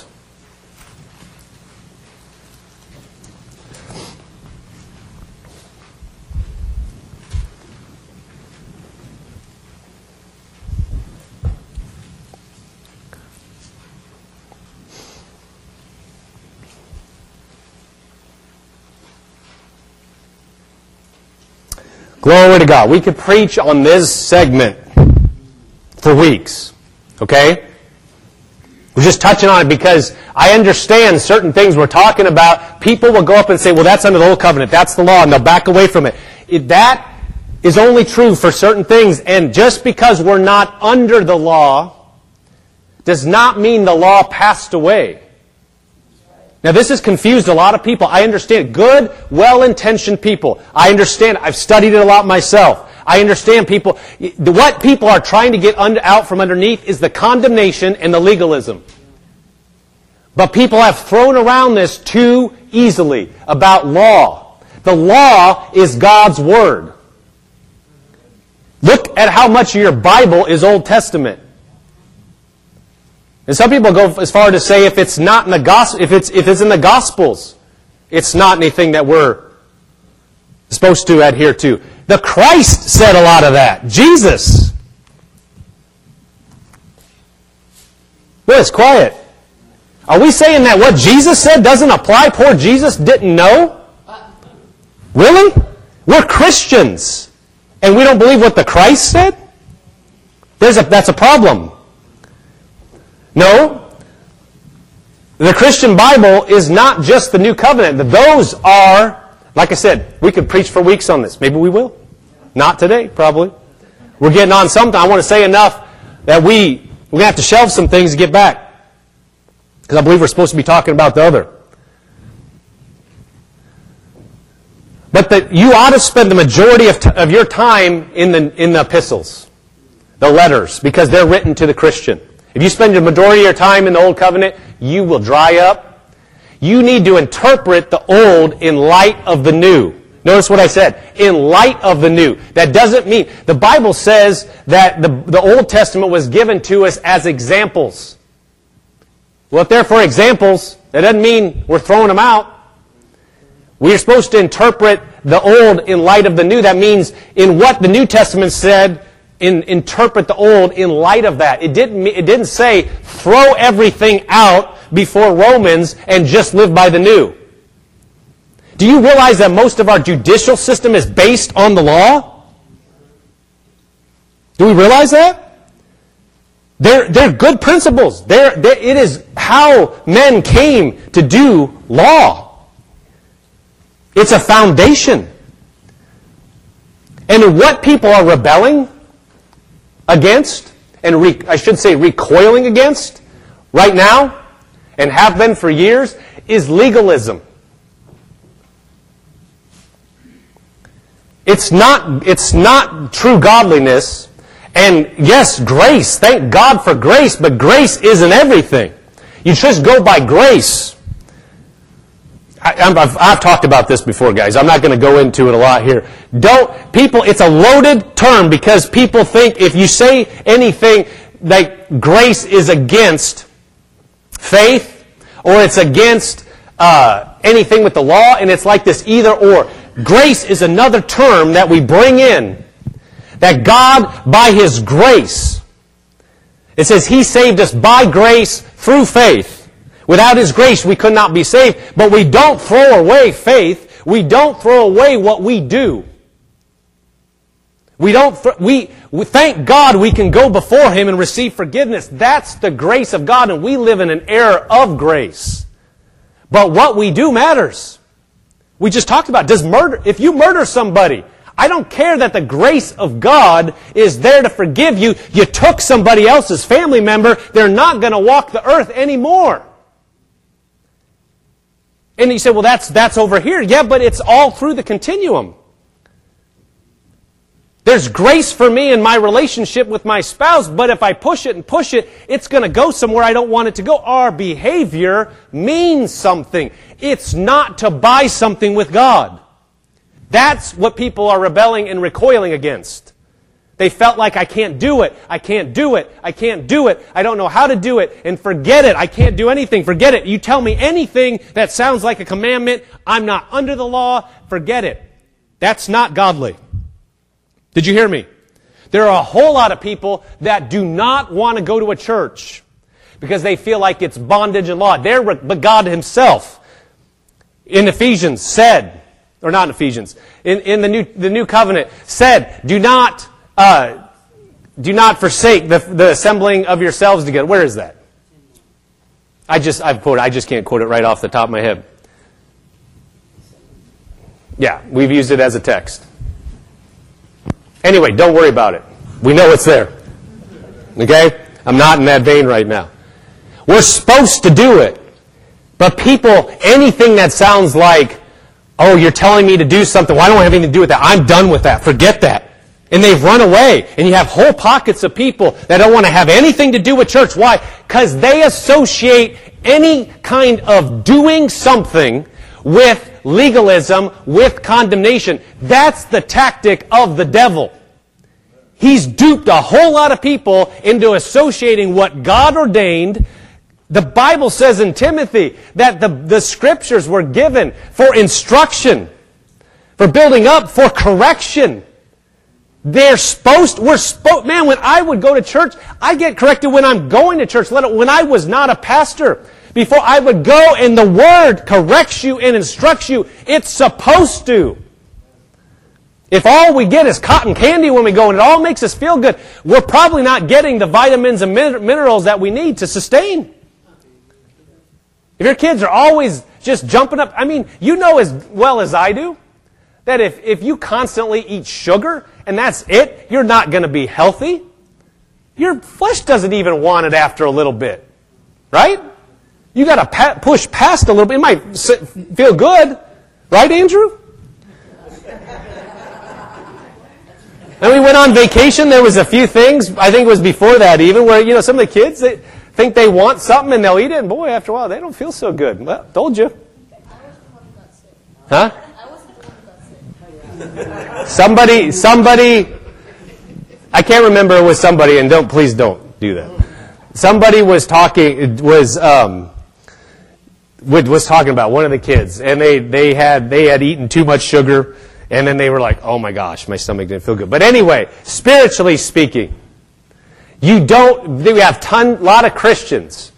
Glory to God. We could preach on this segment for weeks. Okay? We're just touching on it because I understand certain things we're talking about. People will go up and say, well, that's under the old covenant. That's the law. And they'll back away from it. That is only true for certain things. And just because we're not under the law does not mean the law passed away. Now, this has confused a lot of people. I understand. Good, well-intentioned people. I understand. I've studied it a lot myself. I understand people. What people are trying to get out from underneath is the condemnation and the legalism. But people have thrown around this too easily about law. The law is God's Word. Look at how much of your Bible is Old Testament. And some people go as far to say if it's not in the gospel, if it's in the Gospels, it's not anything that we're supposed to adhere to. The Christ said a lot of that. Jesus. Well, it's quiet. Are we saying that what Jesus said doesn't apply? Poor Jesus didn't know? Really? We're Christians. And we don't believe what the Christ said? That's a problem. No. The Christian Bible is not just the New Covenant. Those are, like I said, we could preach for weeks on this. Maybe we will. Not today, probably. We're getting on something. I want to say enough that we're going to have to shelve some things to get back. Because I believe we're supposed to be talking about the other. But you ought to spend the majority of your time in the epistles, the letters, because they're written to the Christian. If you spend the majority of your time in the Old Covenant, you will dry up. You need to interpret the Old in light of the New. Notice what I said. In light of the New. That doesn't mean... The Bible says that the Old Testament was given to us as examples. Well, if they're for examples, that doesn't mean we're throwing them out. We're supposed to interpret the Old in light of the New. That means in what the New Testament said, interpret the Old in light of that. It didn't say throw everything out before Romans and just live by the New. Do you realize that most of our judicial system is based on the law? Do we realize that? They're good principles. It is how men came to do law. It's a foundation. And what people are rebelling against, and recoiling against, right now, and have been for years, is legalism. It's not true godliness. And yes, grace. Thank God for grace, but grace isn't everything. You just go by grace. I've talked about this before, guys. I'm not going to go into it a lot here. It's a loaded term because people think if you say anything like grace is against faith or it's against anything with the law, and it's like this either or. Grace is another term that we bring in. That God, by His grace, it says He saved us by grace through faith. Without His grace, we could not be saved. But we don't throw away faith. We don't throw away what we do. We thank God we can go before Him and receive forgiveness. That's the grace of God, and we live in an era of grace. But what we do matters. We just talked about, if you murder somebody, I don't care that the grace of God is there to forgive you. You took somebody else's family member, they're not going to walk the earth anymore. And you say, well, that's over here. Yeah, but it's all through the continuum. There's grace for me in my relationship with my spouse, but if I push it, it's going to go somewhere I don't want it to go. Our behavior means something. It's not to buy something with God. That's what people are rebelling and recoiling against. They felt like, I can't do it. I can't do it. I can't do it. I don't know how to do it. And forget it. I can't do anything. Forget it. You tell me anything that sounds like a commandment. I'm not under the law. Forget it. That's not godly. Did you hear me? There are a whole lot of people that do not want to go to a church because they feel like it's bondage and law. But God Himself in Ephesians said, or not in Ephesians, in the New Covenant said, do not forsake the assembling of yourselves together. Where is that? I just can't quote it right off the top of my head. Yeah, we've used it as a text. Anyway, don't worry about it. We know it's there. Okay? I'm not in that vein right now. We're supposed to do it. But people, anything that sounds like, oh, you're telling me to do something, well, I don't have anything to do with that. I'm done with that. Forget that. And they've run away. And you have whole pockets of people that don't want to have anything to do with church. Why? Because they associate any kind of doing something with legalism, with condemnation. That's the tactic of the devil. He's duped a whole lot of people into associating what God ordained. The Bible says in Timothy that the Scriptures were given for instruction, for building up, for correction. We're supposed, man, when I would go to church, I get corrected when I'm going to church. When I was not a pastor, before I would go and the Word corrects you and instructs you, it's supposed to. If all we get is cotton candy when we go and it all makes us feel good, we're probably not getting the vitamins and minerals that we need to sustain. If your kids are always just jumping up, I mean, you know as well as I do that if you constantly eat sugar and that's it, you're not going to be healthy. Your flesh doesn't even want it after a little bit. Right? You got to push past a little bit. It might feel good. Right, Andrew? And we went on vacation. There was a few things, I think it was before that even, where, some of the kids, they think they want something and they'll eat it. And boy, after a while, they don't feel so good. Well, told you. Huh? Somebody, I can't remember it was somebody, and please don't do that. Somebody was talking talking about one of the kids, and they had eaten too much sugar, and then they were like, oh my gosh, my stomach didn't feel good. But anyway, spiritually speaking, we have a lot of Christians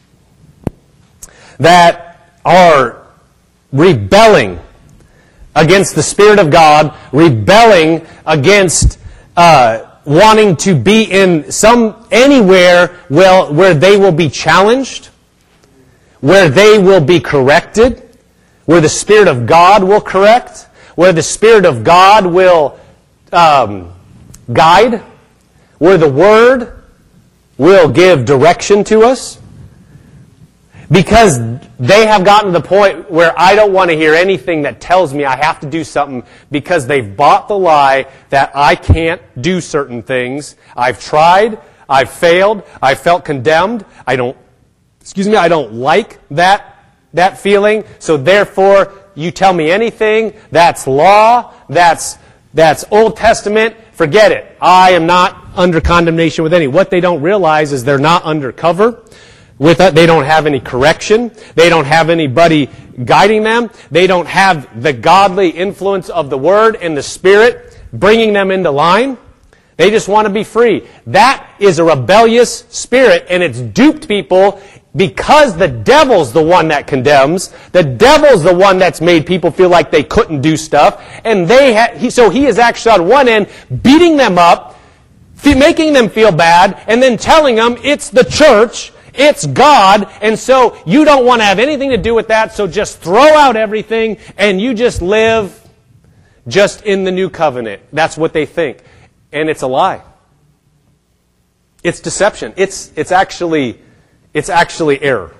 that are rebelling against the Spirit of God, rebelling against wanting to be in anywhere where they will be challenged, where they will be corrected, where the Spirit of God will correct, where the Spirit of God will guide, where the Word will give direction to us. Because they have gotten to the point where I don't want to hear anything that tells me I have to do something, because they've bought the lie that I can't do certain things. I've tried, I've failed, I've felt condemned, I don't like that feeling, so therefore you tell me anything that's law, that's Old Testament, forget it. I am not under condemnation with any. What they don't realize is they're not undercover. With that, they don't have any correction. They don't have anybody guiding them. They don't have the godly influence of the Word and the Spirit bringing them into line. They just want to be free. That is a rebellious spirit, and it's duped people because the devil's the one that condemns. The devil's the one that's made people feel like they couldn't do stuff. And so he is actually on one end beating them up, making them feel bad, and then telling them it's the church, it's God, and so you don't want to have anything to do with that, so just throw out everything and you just live just in the new covenant. That's what they think. And it's a lie. It's deception. It's actually error.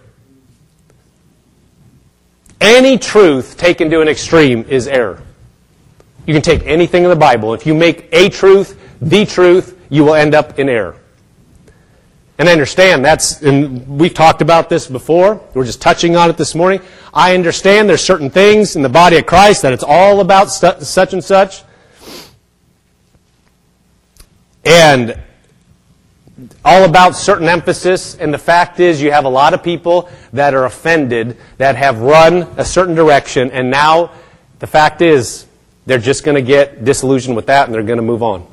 Any truth taken to an extreme is error. You can take anything in the Bible. If you make a truth, the truth, you will end up in error. And I understand and we've talked about this before. We're just touching on it this morning. I understand there's certain things in the body of Christ that it's all about such and such. And all about certain emphasis. And the fact is you have a lot of people that are offended, that have run a certain direction. And now the fact is they're just going to get disillusioned with that and they're going to move on.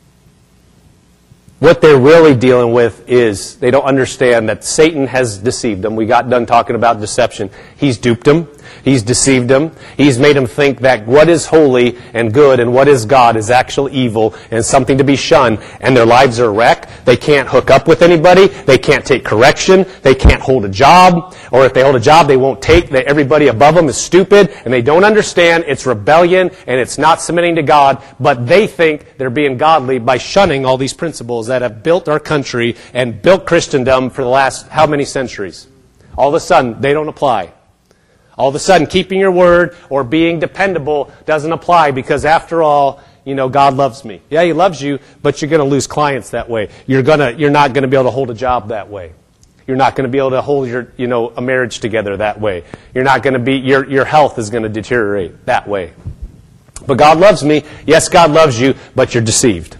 What they're really dealing with is they don't understand that Satan has deceived them. We got done talking about deception. He's duped them. He's deceived them. He's made them think that what is holy and good and what is God is actual evil and something to be shunned. And their lives are a wreck. They can't hook up with anybody. They can't take correction. They can't hold a job. Or if they hold a job, they won't take. Everybody above them is stupid and they don't understand it's rebellion and it's not submitting to God. But they think they're being godly by shunning all these principles that have built our country and built Christendom for the last how many centuries? All of a sudden, they don't apply. All of a sudden, keeping your word or being dependable doesn't apply because after all, God loves me. Yeah, He loves you, but you're going to lose clients that way. You're not going to be able to hold a job that way. You're not going to be able to hold a marriage together that way. You're not going to be, your health is going to deteriorate that way. But God loves me. Yes, God loves you, but you're deceived.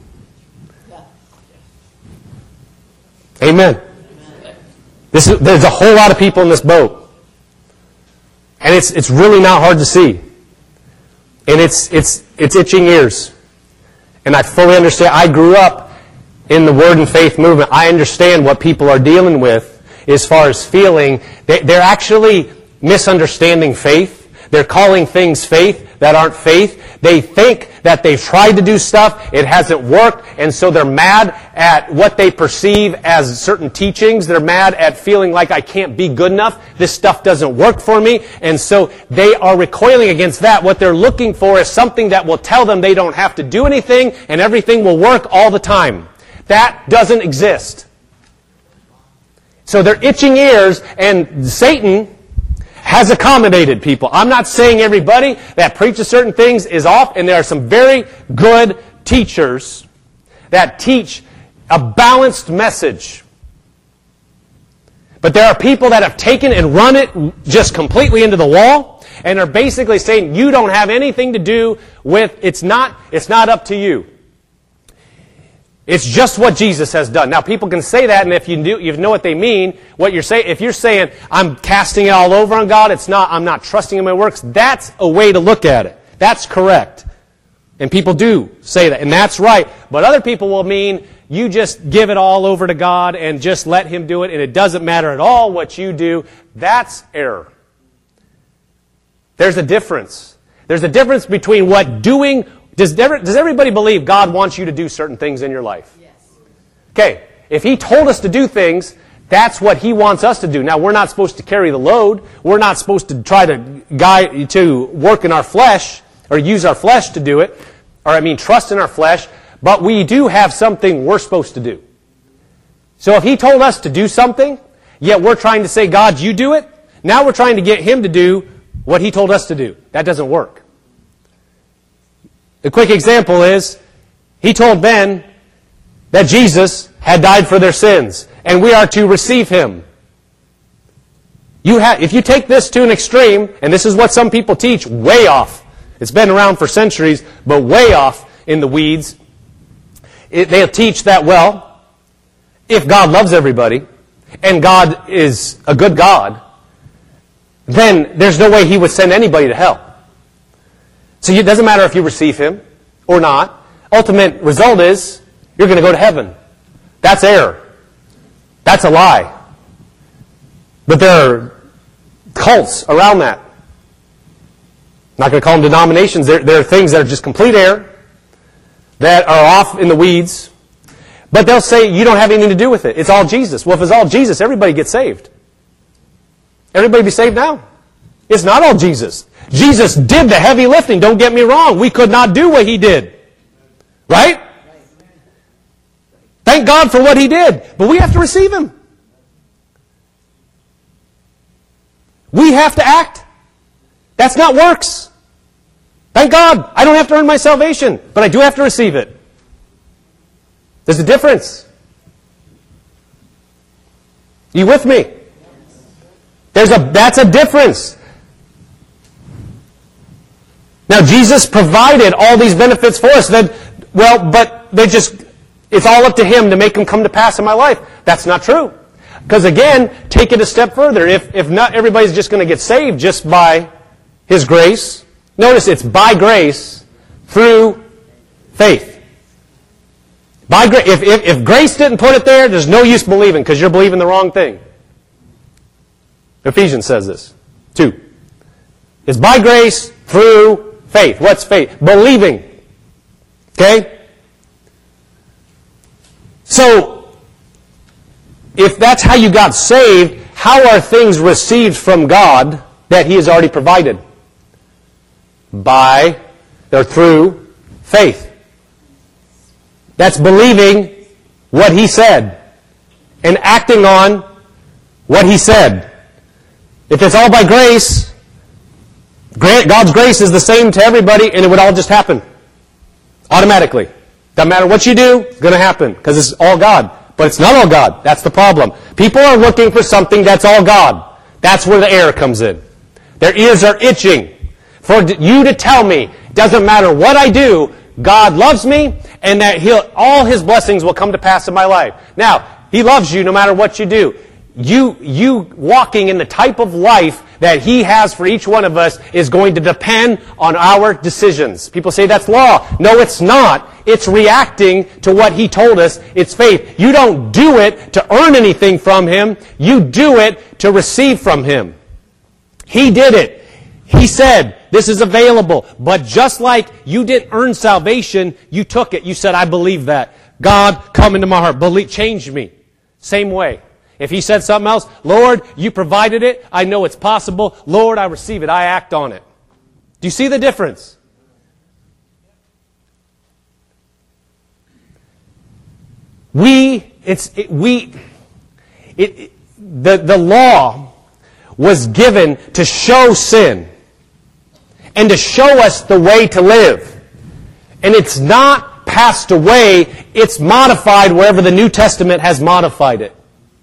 Amen. There's a whole lot of people in this boat. And it's really not hard to see. And it's itching ears. And I fully understand. I grew up in the Word and Faith movement. I understand what people are dealing with as far as feeling. They're actually misunderstanding faith. They're calling things faith that aren't faith. They think that they've tried to do stuff, it hasn't worked, and so they're mad at what they perceive as certain teachings. They're mad at feeling like I can't be good enough. This stuff doesn't work for me. And so they are recoiling against that. What they're looking for is something that will tell them they don't have to do anything and everything will work all the time. That doesn't exist. So they're itching ears, and Satan has accommodated people. I'm not saying everybody that preaches certain things is off, and there are some very good teachers that teach a balanced message. But there are people that have taken and run it just completely into the wall, and are basically saying, you don't have anything to do with, it's not up to you. It's just what Jesus has done. Now, people can say that, and if you know what they mean, what you're saying, if you're saying, I'm casting it all over on God, I'm not trusting in my works, that's a way to look at it. That's correct. And people do say that, and that's right. But other people will mean, you just give it all over to God and just let Him do it, and it doesn't matter at all what you do. That's error. There's a difference. There's a difference between what doing. Does everybody believe God wants you to do certain things in your life? Yes. Okay, if He told us to do things, that's what He wants us to do. Now, we're not supposed to carry the load. We're not supposed to try to work in our flesh or use our flesh to do it, trust in our flesh, but we do have something we're supposed to do. So if He told us to do something, yet we're trying to say, God, you do it, now we're trying to get Him to do what He told us to do. That doesn't work. The quick example is, He told men that Jesus had died for their sins, and we are to receive Him. If you take this to an extreme, and this is what some people teach, way off. It's been around for centuries, but way off in the weeds. They'll teach that, well, if God loves everybody, and God is a good God, then there's no way He would send anybody to hell. So it doesn't matter if you receive Him or not. Ultimate result is you're going to go to heaven. That's error. That's a lie. But there are cults around that. I'm not going to call them denominations. There are things that are just complete error, that are off in the weeds. But they'll say you don't have anything to do with it. It's all Jesus. Well, if it's all Jesus, everybody gets saved. Everybody be saved now. It's not all Jesus. Jesus did the heavy lifting, don't get me wrong. We could not do what He did. Right? Thank God for what He did. But we have to receive Him. We have to act. That's not works. Thank God. I don't have to earn my salvation, but I do have to receive it. There's a difference. Are you with me? That's a difference. Now, Jesus provided all these benefits for us. It's all up to Him to make them come to pass in my life. That's not true. Because again, take it a step further. If not everybody's just going to get saved just by His grace. Notice it's by grace through faith. By grace. If grace didn't put it there, there's no use believing because you're believing the wrong thing. Ephesians says this. 2. It's by grace through faith. What's faith? Believing. Okay? So, if that's how you got saved, how are things received from God that He has already provided? By or through faith. That's believing what He said and acting on what He said. If it's all by grace, God's grace is the same to everybody, and it would all just happen. Automatically. Doesn't matter what you do, it's going to happen, because it's all God. But it's not all God. That's the problem. People are looking for something that's all God. That's where the error comes in. Their ears are itching for you to tell me, it doesn't matter what I do, God loves me, and that all His blessings will come to pass in my life. Now, He loves you no matter what you do. You walking in the type of life that He has for each one of us is going to depend on our decisions. People say that's law. No, it's not. It's reacting to what He told us. It's faith. You don't do it to earn anything from Him. You do it to receive from Him. He did it. He said, this is available. But just like you didn't earn salvation, you took it. You said, I believe that. God, come into my heart. Change me. Same way. If He said something else, Lord, you provided it. I know it's possible. Lord, I receive it. I act on it. Do you see the difference? The law was given to show sin and to show us the way to live. And it's not passed away. It's modified wherever the New Testament has modified it.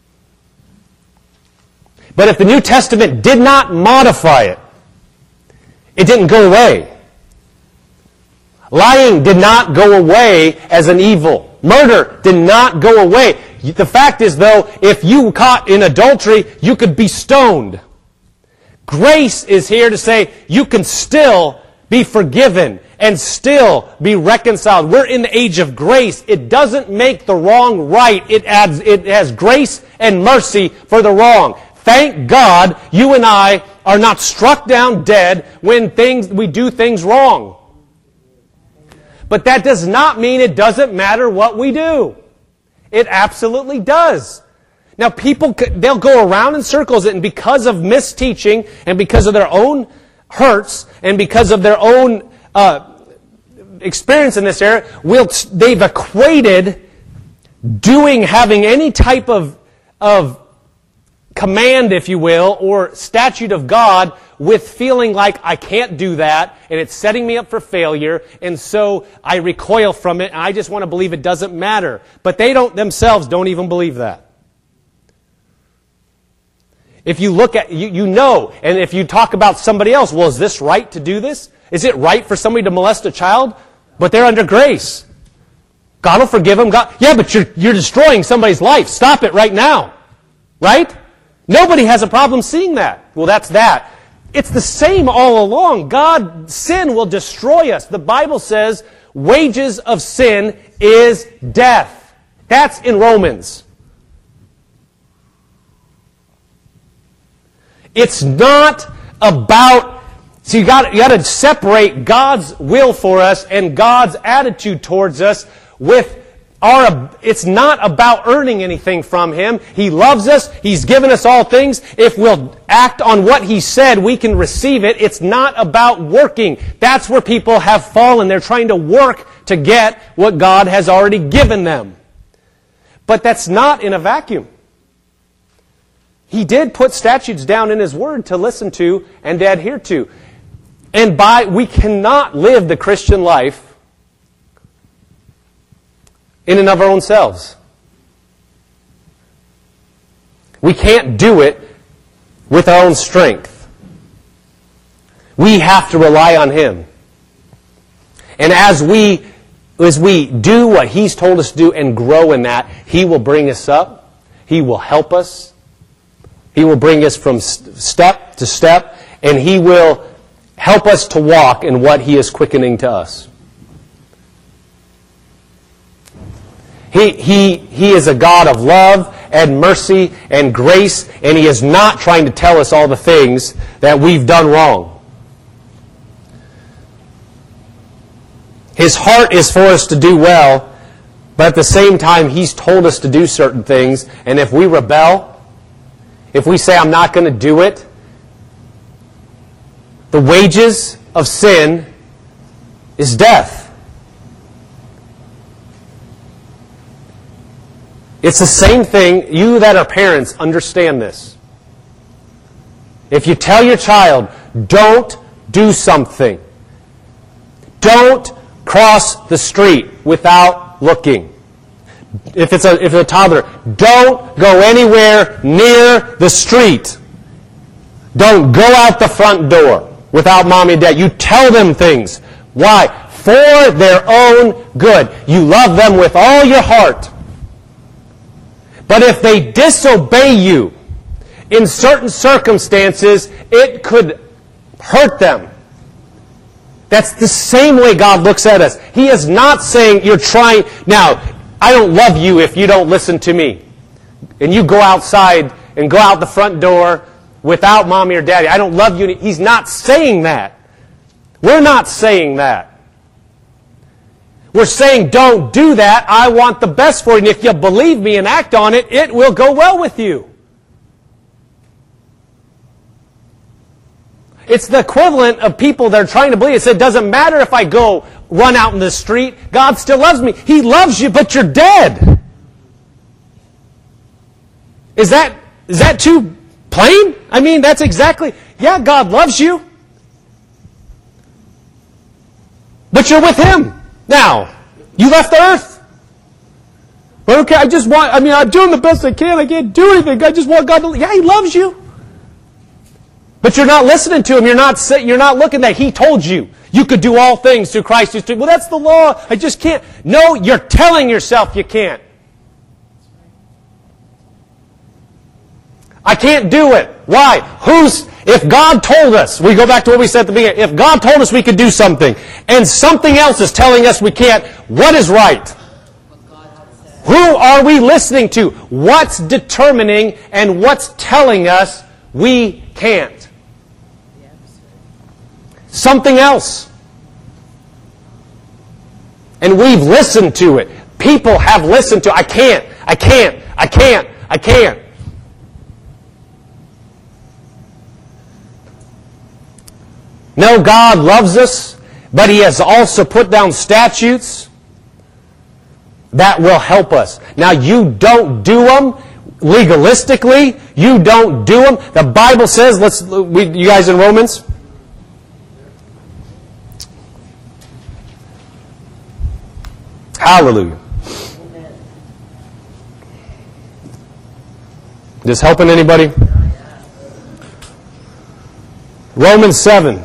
But if the New Testament did not modify it, it didn't go away. Lying did not go away as an evil. Murder did not go away. The fact is, though, if you were caught in adultery, you could be stoned. Grace is here to say you can still be forgiven and still be reconciled. We're in the age of grace. It doesn't make the wrong right. It has grace and mercy for the wrong. Thank God you and I are not struck down dead when we do things wrong. But that does not mean it doesn't matter what we do. It absolutely does. Now people, they'll go around in circles, and because of misteaching and because of their own hurts and because of their own experience in this area, they've equated having any type of command, if you will, or statute of God with feeling like I can't do that, and it's setting me up for failure, and so I recoil from it, and I just want to believe it doesn't matter. But they themselves don't even believe that. If you look at, you know, and if you talk about somebody else, well, is this right to do this? Is it right for somebody to molest a child? But they're under grace. God will forgive them. Yeah, but you're destroying somebody's life. Stop it right now. Right? Nobody has a problem seeing that. Well, that's that. It's the same all along. Sin will destroy us. The Bible says wages of sin is death. That's in Romans. It's not about, so you got to separate God's will for us and God's attitude towards us with it's not about earning anything from Him. He loves us. He's given us all things. If we'll act on what He said, we can receive it. It's not about working. That's where people have fallen. They're trying to work to get what God has already given them. But that's not in a vacuum. He did put statutes down in His Word to listen to and to adhere to. And we cannot live the Christian life in and of our own selves. We can't do it with our own strength. We have to rely on Him. And as we do what He's told us to do and grow in that, He will bring us up. He will help us. He will bring us from step to step, and He will help us to walk in what He is quickening to us. He is a God of love and mercy and grace, and He is not trying to tell us all the things that we've done wrong. His heart is for us to do well, but at the same time, He's told us to do certain things, and if we rebel, if we say, I'm not going to do it, the wages of sin is death. It's the same thing. You that are parents understand this. If you tell your child, don't do something. Don't cross the street without looking. If it's a toddler, don't go anywhere near the street. Don't go out the front door without mommy and dad. You tell them things. Why? For their own good. You love them with all your heart. But if they disobey you in certain circumstances, it could hurt them. That's the same way God looks at us. He is not saying you're trying. Now, I don't love you if you don't listen to me. And you go outside and go out the front door without mommy or daddy. I don't love you. He's not saying that. We're not saying that. We're saying don't do that. I want the best for you. And if you believe me and act on it, it will go well with you. It's the equivalent of people that are trying to believe. It said, it doesn't matter if I go run out in the street. God still loves me. He loves you, but you're dead. Is that too plain? I mean, that's exactly, yeah, God loves you. But you're with Him. Now, you left the earth. But okay, I'm doing the best I can. I can't do anything. I just want God to, yeah, He loves you. But you're not listening to Him. You're not looking at He told you. You could do all things through Christ. Well, that's the law. I just can't. No, you're telling yourself you can't. I can't do it. Why? If God told us, we go back to what we said at the beginning, if God told us we could do something, and something else is telling us we can't, what is right? Who are we listening to? What's determining and what's telling us we can't? Something else. And we've listened to it. People have listened to it. I can't. No, God loves us, but He has also put down statutes that will help us. Now, you don't do them legalistically. You don't do them. The Bible says, you guys in Romans? Hallelujah. This helping anybody? Romans 7.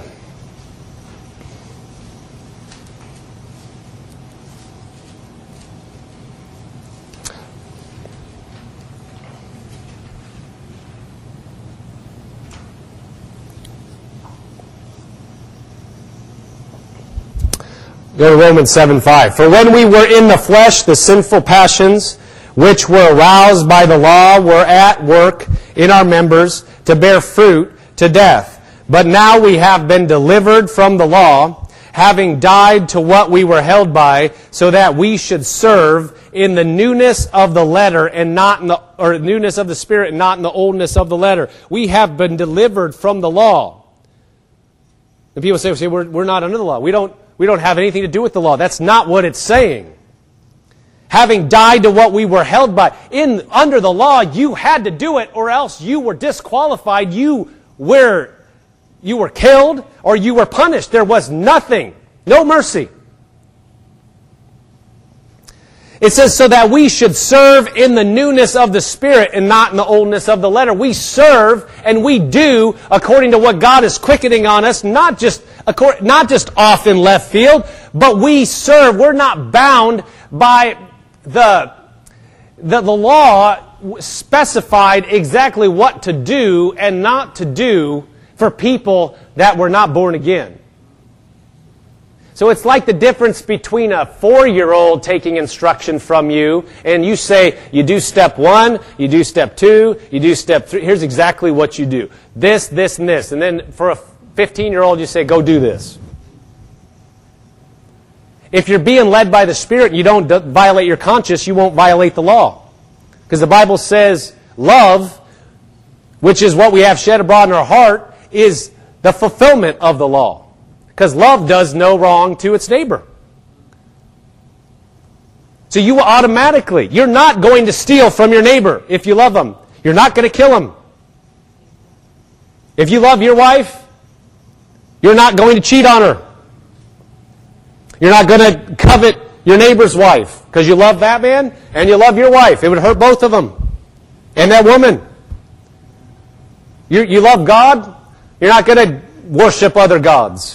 Go to Romans 7:5. For when we were in the flesh, the sinful passions which were aroused by the law were at work in our members to bear fruit to death. But now we have been delivered from the law, having died to what we were held by, so that we should serve in the newness of the letter and not in the newness of the Spirit and not in the oldness of the letter. We have been delivered from the law. And people say we're not under the law. We don't have anything to do with the law. That's not what it's saying. Having died to what we were held by. Under the law, you had to do it, or else you were disqualified. You were killed, or you were punished. There was nothing. No mercy. It says, so that we should serve in the newness of the Spirit and not in the oldness of the letter. We serve and we do according to what God is quickening on us, not just off in left field, but we serve. We're not bound by the law specified exactly what to do and not to do for people that were not born again. So it's like the difference between a 4-year-old taking instruction from you, and you say, you do step 1, you do step 2, you do step 3. Here's exactly what you do. This, this, and this. And then for a 15-year-old, you say, go do this. If you're being led by the Spirit and you don't violate your conscience, you won't violate the law. Because the Bible says love, which is what we have shed abroad in our heart, is the fulfillment of the law. Because love does no wrong to its neighbor. So you will automatically, you're not going to steal from your neighbor if you love them. You're not going to kill him. If you love your wife, You're not going to cheat on her. You're not going to covet your neighbor's wife because you love that man and you love your wife. It would hurt both of them. And that woman. You love God. You're not going to worship other gods.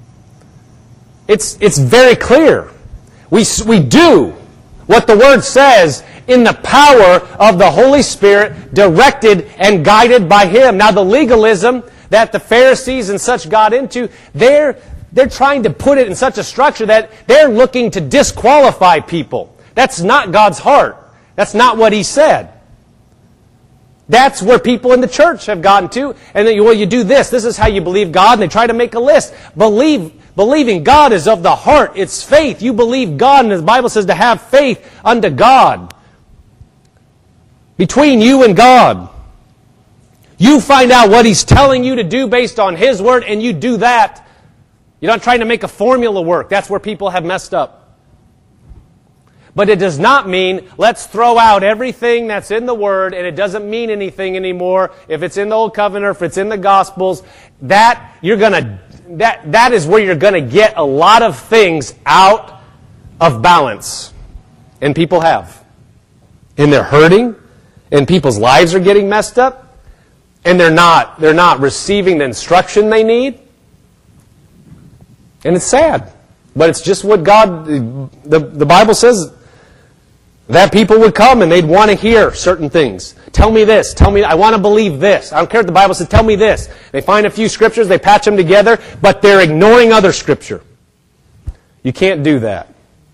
It's very clear. We do what the Word says in the power of the Holy Spirit, directed and guided by Him. Now, the legalism that the Pharisees and such got into, they're trying to put it in such a structure that they're looking to disqualify people. That's not God's heart. That's not what He said. That's where people in the church have gotten to. And then, well, you do this. This is how you believe God. And they try to make a list. Believing God is of the heart. It's faith. You believe God. And the Bible says to have faith unto God. Between you and God. You find out what He's telling you to do based on His Word, and you do that. You're not trying to make a formula work. That's where people have messed up. But it does not mean let's throw out everything that's in the Word and it doesn't mean anything anymore. If it's in the Old Covenant or if it's in the Gospels, that is where you're going to get a lot of things out of balance. And people have. And they're hurting. And people's lives are getting messed up. And they're not receiving the instruction they need. And it's sad. But it's just what God, the Bible says, that people would come and they'd want to hear certain things. Tell me this. Tell me, I want to believe this. I don't care what the Bible says. Tell me this. They find a few scriptures, they patch them together, but they're ignoring other scripture. You can't do that.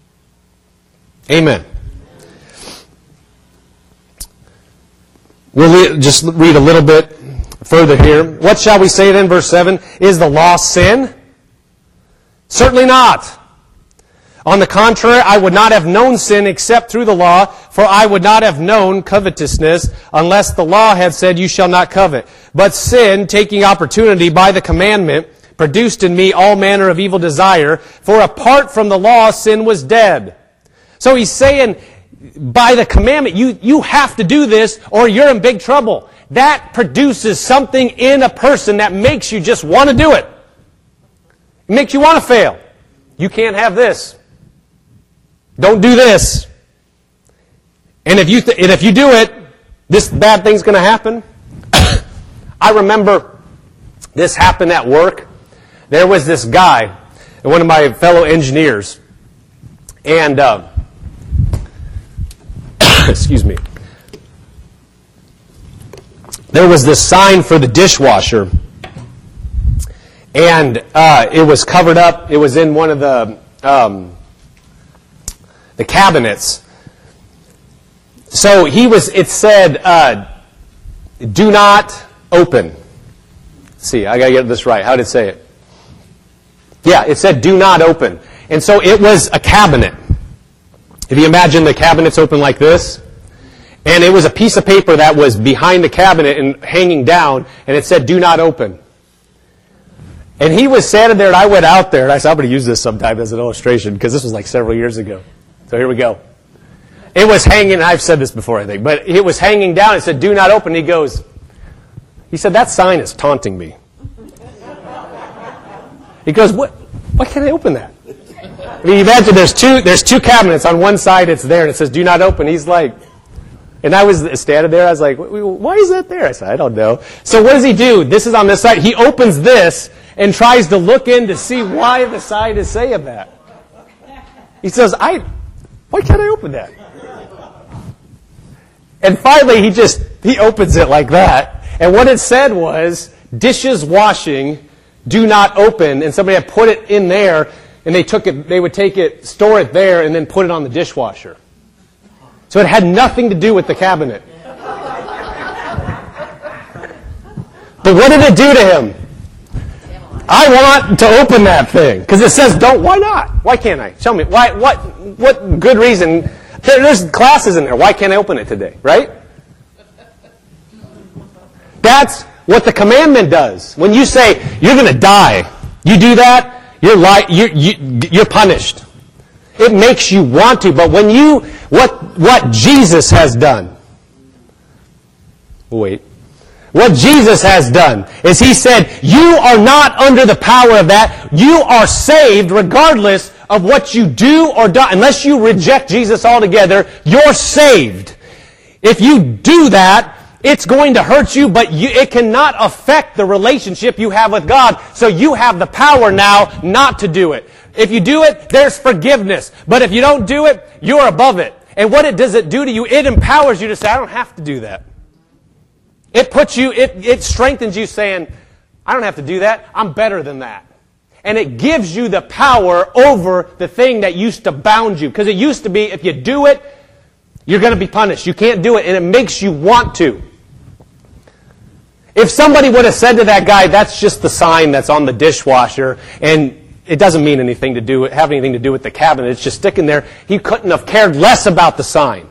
Amen. We'll just read a little bit further here. What shall we say then, verse 7? Is the law sin? Certainly not. On the contrary, I would not have known sin except through the law, for I would not have known covetousness unless the law had said, you shall not covet. But sin, taking opportunity by the commandment, produced in me all manner of evil desire, for apart from the law, sin was dead. So he's saying, by the commandment, you have to do this or you're in big trouble. That produces something in a person that makes you just want to do it. It makes you want to fail. You can't have this. Don't do this. And if you do it, this bad thing's going to happen. I remember this happened at work. There was this guy, one of my fellow engineers, and excuse me. There was this sign for the dishwasher, and it was covered up. It was in one of the cabinets. So it said, do not open. Let's see, I got to get this right. How did it say it? Yeah, it said do not open. And so it was a cabinet. If you imagine the cabinet's open like this, and it was a piece of paper that was behind the cabinet and hanging down, and it said do not open. And he was standing there, and I went out there, and I said, I'm going to use this sometime as an illustration, because this was like several years ago. So here we go. It was hanging, I've said this before, I think, but it was hanging down. It said, do not open. He said, that sign is taunting me. He goes, why can't I open that? I mean, imagine there's two cabinets. On one side it's there, and it says, do not open. He's like, and I was standing there, I was like, why is that there? I said, I don't know. So what does he do? This is on this side. He opens this and tries to look in to see why the side is saying that. He says, why can't I open that? And finally, he opens it like that. And what it said was, dishes washing, do not open. And somebody had put it in there, and they would take it, store it there, and then put it on the dishwasher. So it had nothing to do with the cabinet. But what did it do to him? I want to open that thing. Because it says don't. Why not? Why can't I? Tell me. Why? What good reason? There's classes in there. Why can't I open it today? Right? That's what the commandment does. When you say you're going to die, you do that, you're punished. It makes you want to. But when what Jesus has done. Wait. What Jesus has done is He said, you are not under the power of that. You are saved regardless of what you do or don't. Unless you reject Jesus altogether, you're saved. If you do that, it's going to hurt you, but it cannot affect the relationship you have with God. So you have the power now not to do it. If you do it, there's forgiveness. But if you don't do it, you're above it. And what does it do to you? It empowers you to say, I don't have to do that. It strengthens you saying, I don't have to do that. I'm better than that. And it gives you the power over the thing that used to bound you. Because it used to be, if you do it, you're going to be punished. You can't do it, and it makes you want to. If somebody would have said to that guy, that's just the sign that's on the dishwasher, and it doesn't mean anything to do, have anything to do with the cabinet, it's just sticking there, he couldn't have cared less about the sign.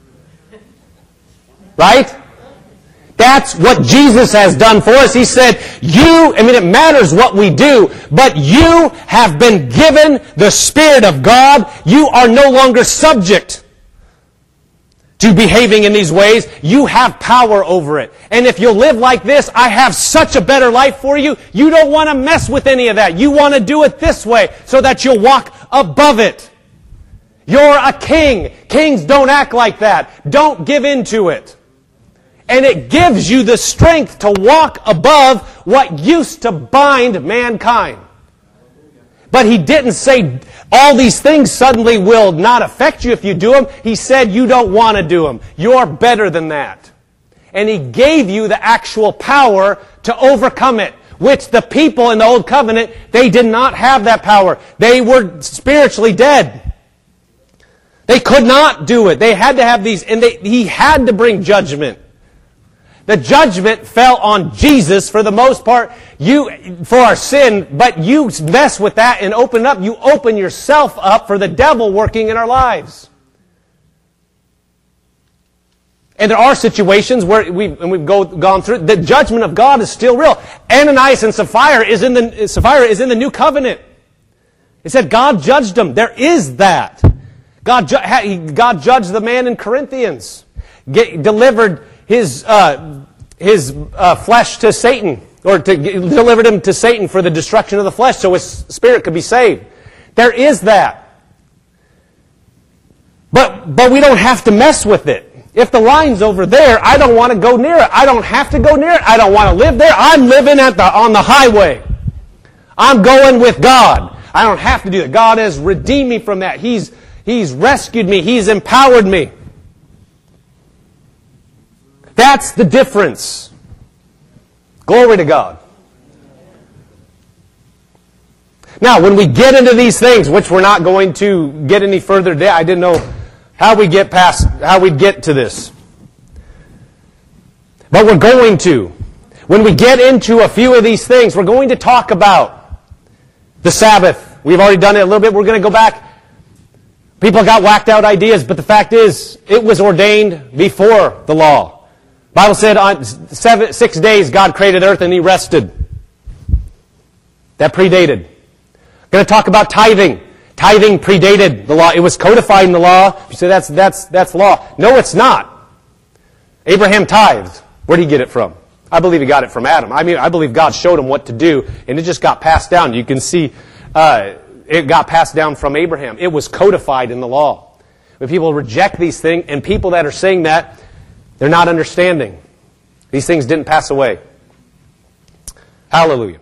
Right? That's what Jesus has done for us. He said, it matters what we do, but you have been given the Spirit of God. You are no longer subject to behaving in these ways. You have power over it. And if you'll live like this, I have such a better life for you. You don't want to mess with any of that. You want to do it this way so that you'll walk above it. You're a king. Kings don't act like that. Don't give in to it. And it gives you the strength to walk above what used to bind mankind. But He didn't say all these things suddenly will not affect you if you do them. He said you don't want to do them. You're better than that. And He gave you the actual power to overcome it, which the people in the Old Covenant, they did not have that power. They were spiritually dead. They could not do it. They had to have these, and He had to bring judgment. The judgment fell on Jesus for the most part, for our sin, but you mess with that and open up. You open yourself up for the devil working in our lives. And there are situations where we've gone through, the judgment of God is still real. Ananias and Sapphira is in the New Covenant. It said God judged them. There is that. God judged the man in Corinthians. Delivered his flesh to Satan, or delivered him to Satan for the destruction of the flesh so his spirit could be saved. There is that. But we don't have to mess with it. If the line's over there, I don't want to go near it. I don't have to go near it. I don't want to live there. I'm living on the highway. I'm going with God. I don't have to do that. God has redeemed me from that. He's rescued me. He's empowered me. That's the difference. Glory to God. Now, when we get into these things, which we're not going to get any further today, I didn't know how we'd get to this. But we're going to. When we get into a few of these things, we're going to talk about the Sabbath. We've already done it a little bit. We're going to go back. People got whacked out ideas, but the fact is, it was ordained before the law. The Bible said on 6 days God created earth and He rested. That predated. Going to talk about tithing. Tithing predated the law. It was codified in the law. You say that's law. No, it's not. Abraham tithed. Where did he get it from? I believe he got it from Adam. I believe God showed him what to do, and it just got passed down. You can see it got passed down from Abraham. It was codified in the law. When people reject these things, and people that are saying that, they're not understanding. These things didn't pass away. Hallelujah.